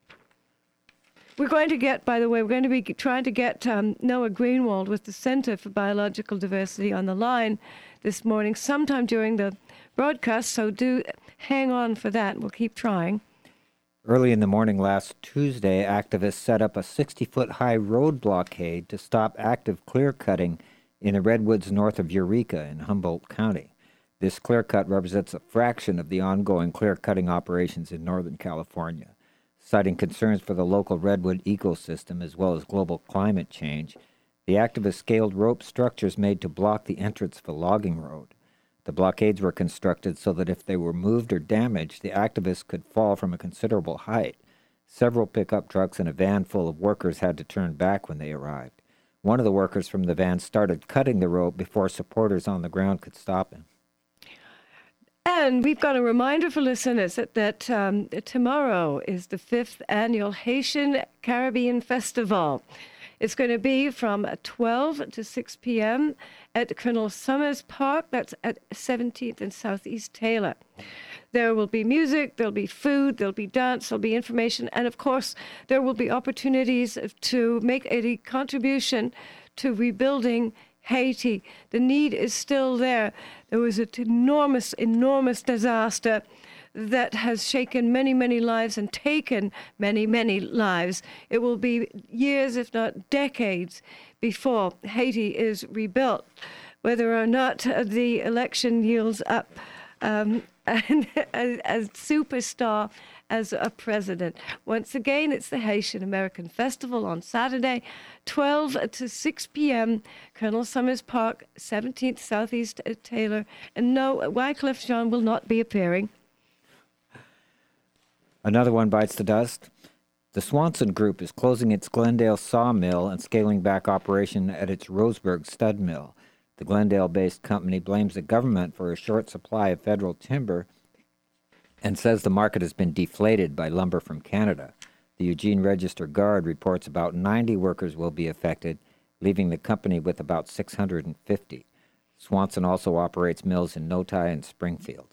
We're going to be trying to get Noah Greenwald with the Center for Biological Diversity on the line this morning, sometime during the broadcast, so do hang on for that. We'll keep trying. Early in the morning last Tuesday, activists set up a 60-foot-high road blockade to stop active clear-cutting in the redwoods north of Eureka in Humboldt County. This clear-cut represents a fraction of the ongoing clear-cutting operations in Northern California. Citing concerns for the local redwood ecosystem as well as global climate change, the activists scaled rope structures made to block the entrance of a logging road. The blockades were constructed so that if they were moved or damaged, the activists could fall from a considerable height. Several pickup trucks and a van full of workers had to turn back when they arrived. One of the workers from the van started cutting the rope before supporters on the ground could stop him. And we've got a reminder for listeners that tomorrow is the 5th annual Haitian Caribbean Festival. It's going to be from 12 to 6 p.m. at Colonel Summers Park. That's at 17th and Southeast Taylor. There will be music, there'll be food, there'll be dance, there'll be information, and of course, there will be opportunities to make a contribution to rebuilding Haiti. The need is still there. There was an enormous disaster that has shaken many, many lives and taken many, many lives. It will be years, if not decades, before Haiti is rebuilt. Whether or not the election yields up a superstar as a president. Once again, it's the Haitian American Festival on Saturday, 12 to 6 p.m., Colonel Summers Park, 17th Southeast Taylor. And no, Wycliffe Jean will not be appearing. Another one bites the dust. The Swanson Group is closing its Glendale sawmill and scaling back operation at its Roseburg stud mill. The Glendale-based company blames the government for a short supply of federal timber and says the market has been deflated by lumber from Canada. The Eugene Register-Guard reports about 90 workers will be affected, leaving the company with about 650. Swanson also operates mills in Notai and Springfield.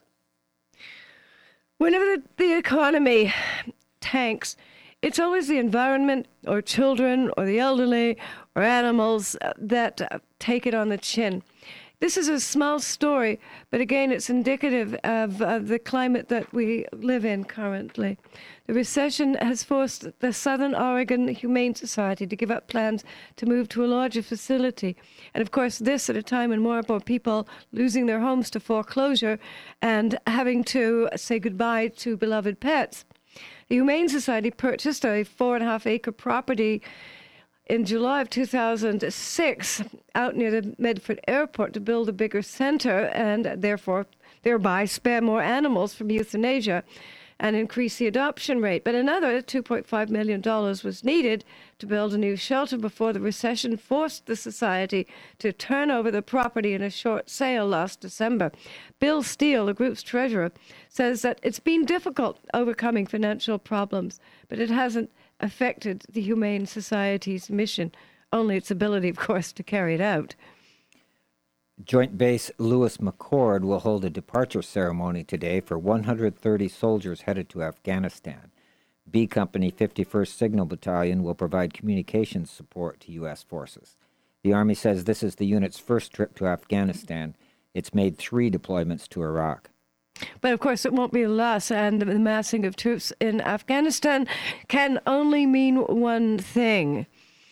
Whenever the economy tanks, it's always the environment or children or the elderly or animals that take it on the chin. This is a small story, but again, it's indicative of the climate that we live in currently. The recession has forced the Southern Oregon Humane Society to give up plans to move to a larger facility. And of course, this at a time when more and more people losing their homes to foreclosure and having to say goodbye to beloved pets. The Humane Society purchased a 4.5-acre property in July of 2006 out near the Medford Airport to build a bigger center and thereby spare more animals from euthanasia and increase the adoption rate. But another $2.5 million was needed to build a new shelter before the recession forced the society to turn over the property in a short sale last December. Bill Steele, the group's treasurer, says that it's been difficult overcoming financial problems, but it hasn't affected the Humane Society's mission, only its ability, of course, to carry it out. Joint Base Lewis McChord will hold a departure ceremony today for 130 soldiers headed to Afghanistan. B Company 51st Signal Battalion will provide communications support to U.S. forces. The Army says this is the unit's first trip to Afghanistan. It's made 3 deployments to Iraq. But of course, it won't be the last, and the massing of troops in Afghanistan can only mean one thing.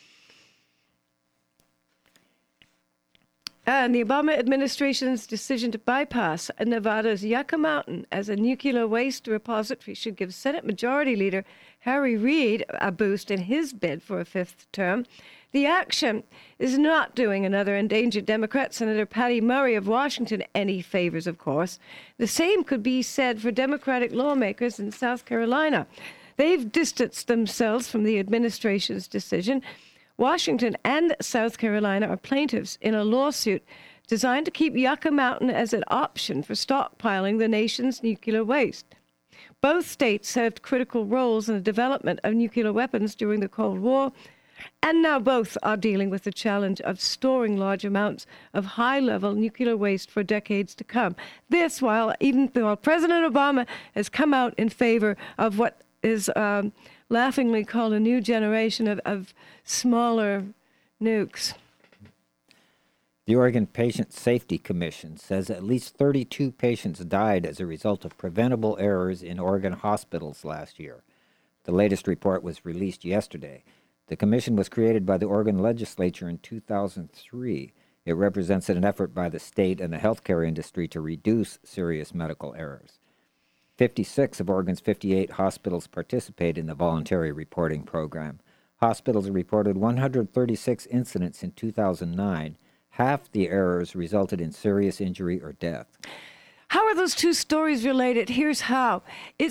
And the Obama administration's decision to bypass Nevada's Yucca Mountain as a nuclear waste repository should give Senate Majority Leader Harry Reid a boost in his bid for a 5th term. The action is not doing another endangered Democrat, Senator Patty Murray of Washington, any favors, of course. The same could be said for Democratic lawmakers in South Carolina. They've distanced themselves from the administration's decision. Washington and South Carolina are plaintiffs in a lawsuit designed to keep Yucca Mountain as an option for stockpiling the nation's nuclear waste. Both states served critical roles in the development of nuclear weapons during the Cold War, and now both are dealing with the challenge of storing large amounts of high-level nuclear waste for decades to come. This while President Obama has come out in favor of what is laughingly called a new generation of smaller nukes. The Oregon Patient Safety Commission says at least 32 patients died as a result of preventable errors in Oregon hospitals last year. The latest report was released yesterday. The commission was created by the Oregon legislature in 2003. It represents an effort by the state and the healthcare industry to reduce serious medical errors. 56 of Oregon's 58 hospitals participate in the voluntary reporting program. Hospitals reported 136 incidents in 2009. Half the errors resulted in serious injury or death. How are those two stories related? Here's how.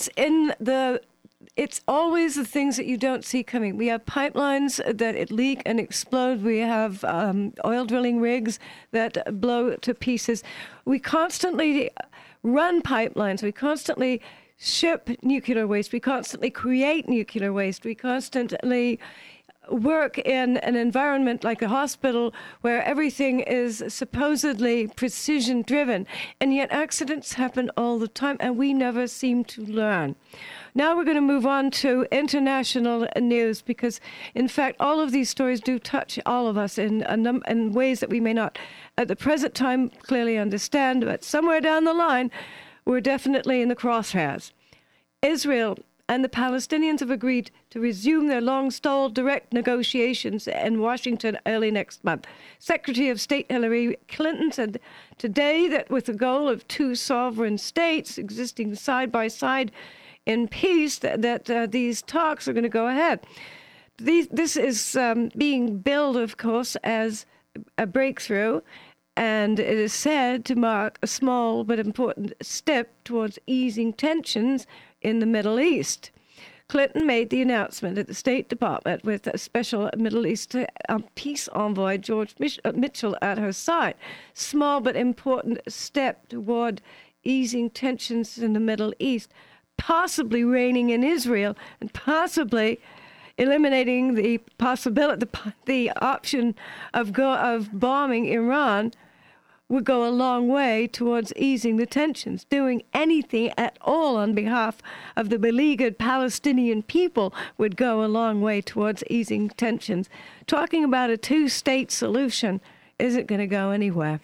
It's always the things that you don't see coming. We have pipelines that leak and explode. We have oil drilling rigs that blow to pieces. We constantly run pipelines. We constantly ship nuclear waste. We constantly create nuclear waste. We constantly work in an environment like a hospital where everything is supposedly precision driven, and yet accidents happen all the time and we never seem to learn. Now we're going to move on to international news because, in fact, all of these stories do touch all of us in ways that we may not at the present time clearly understand, but somewhere down the line we're definitely in the crosshairs. Israel and the Palestinians have agreed to resume their long-stalled direct negotiations in Washington early next month. Secretary of State Hillary Clinton said today that with the goal of two sovereign states existing side by side in peace, that these talks are going to go ahead. This is being billed, of course, as a breakthrough, and it is said to mark a small but important step towards easing tensions in the Middle East. Clinton made the announcement at the State Department with a special Middle East peace envoy, George Mitchell, at her side. Small but important step toward easing tensions in the Middle East, possibly reigning in Israel, and possibly eliminating the possibility, the option of bombing Iran would go a long way towards easing the tensions. Doing anything at all on behalf of the beleaguered Palestinian people would go a long way towards easing tensions. Talking about a two-state solution isn't going to go anywhere.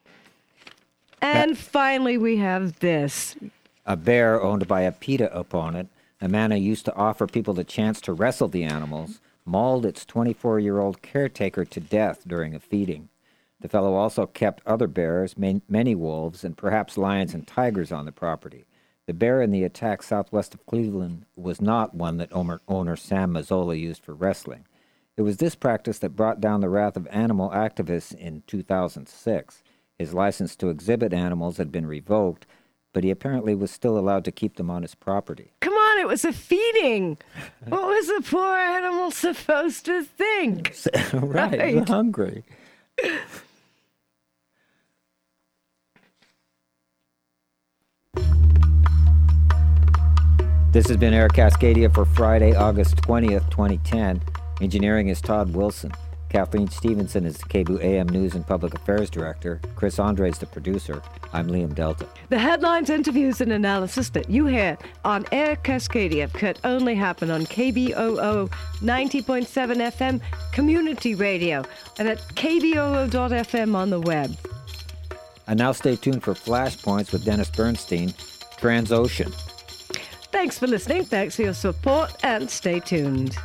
And finally, we have this. A bear owned by a PETA opponent, a man who used to offer people the chance to wrestle the animals, mauled its 24-year-old caretaker to death during a feeding. The fellow also kept other bears, many wolves, and perhaps lions and tigers on the property. The bear in the attack southwest of Cleveland was not one that owner Sam Mazzola used for wrestling. It was this practice that brought down the wrath of animal activists in 2006. His license to exhibit animals had been revoked, but he apparently was still allowed to keep them on his property. Come on, it was a feeding. What was the poor animal supposed to think? Right. Hungry. This has been Air Cascadia for Friday, August 20th, 2010. Engineering is Todd Wilson. Kathleen Stevenson is the KBOO AM News and Public Affairs Director. Chris Andre is the producer. I'm Liam Delta. The headlines, interviews, and analysis that you hear on Air Cascadia could only happen on KBOO 90.7 FM Community Radio and at kboo.fm on the web. And now stay tuned for Flashpoints with Dennis Bernstein, Transocean. Thanks for listening, thanks for your support, and stay tuned.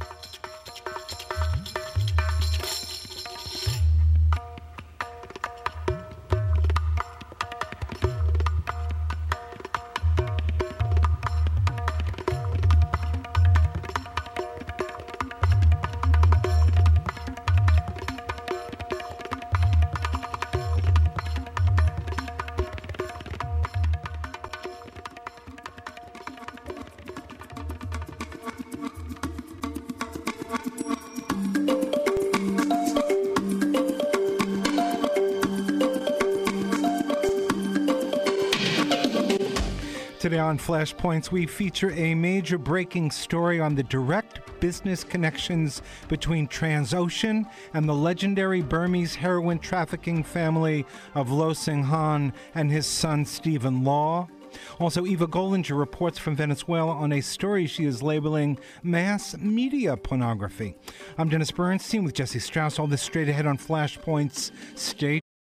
Today on Flashpoints, we feature a major breaking story on the direct business connections between Transocean and the legendary Burmese heroin trafficking family of Lo Sing Han and his son Stephen Law. Also, Eva Gollinger reports from Venezuela on a story she is labeling mass media pornography. I'm Dennis Bernstein with Jesse Strauss. All this straight ahead on Flashpoints. Stay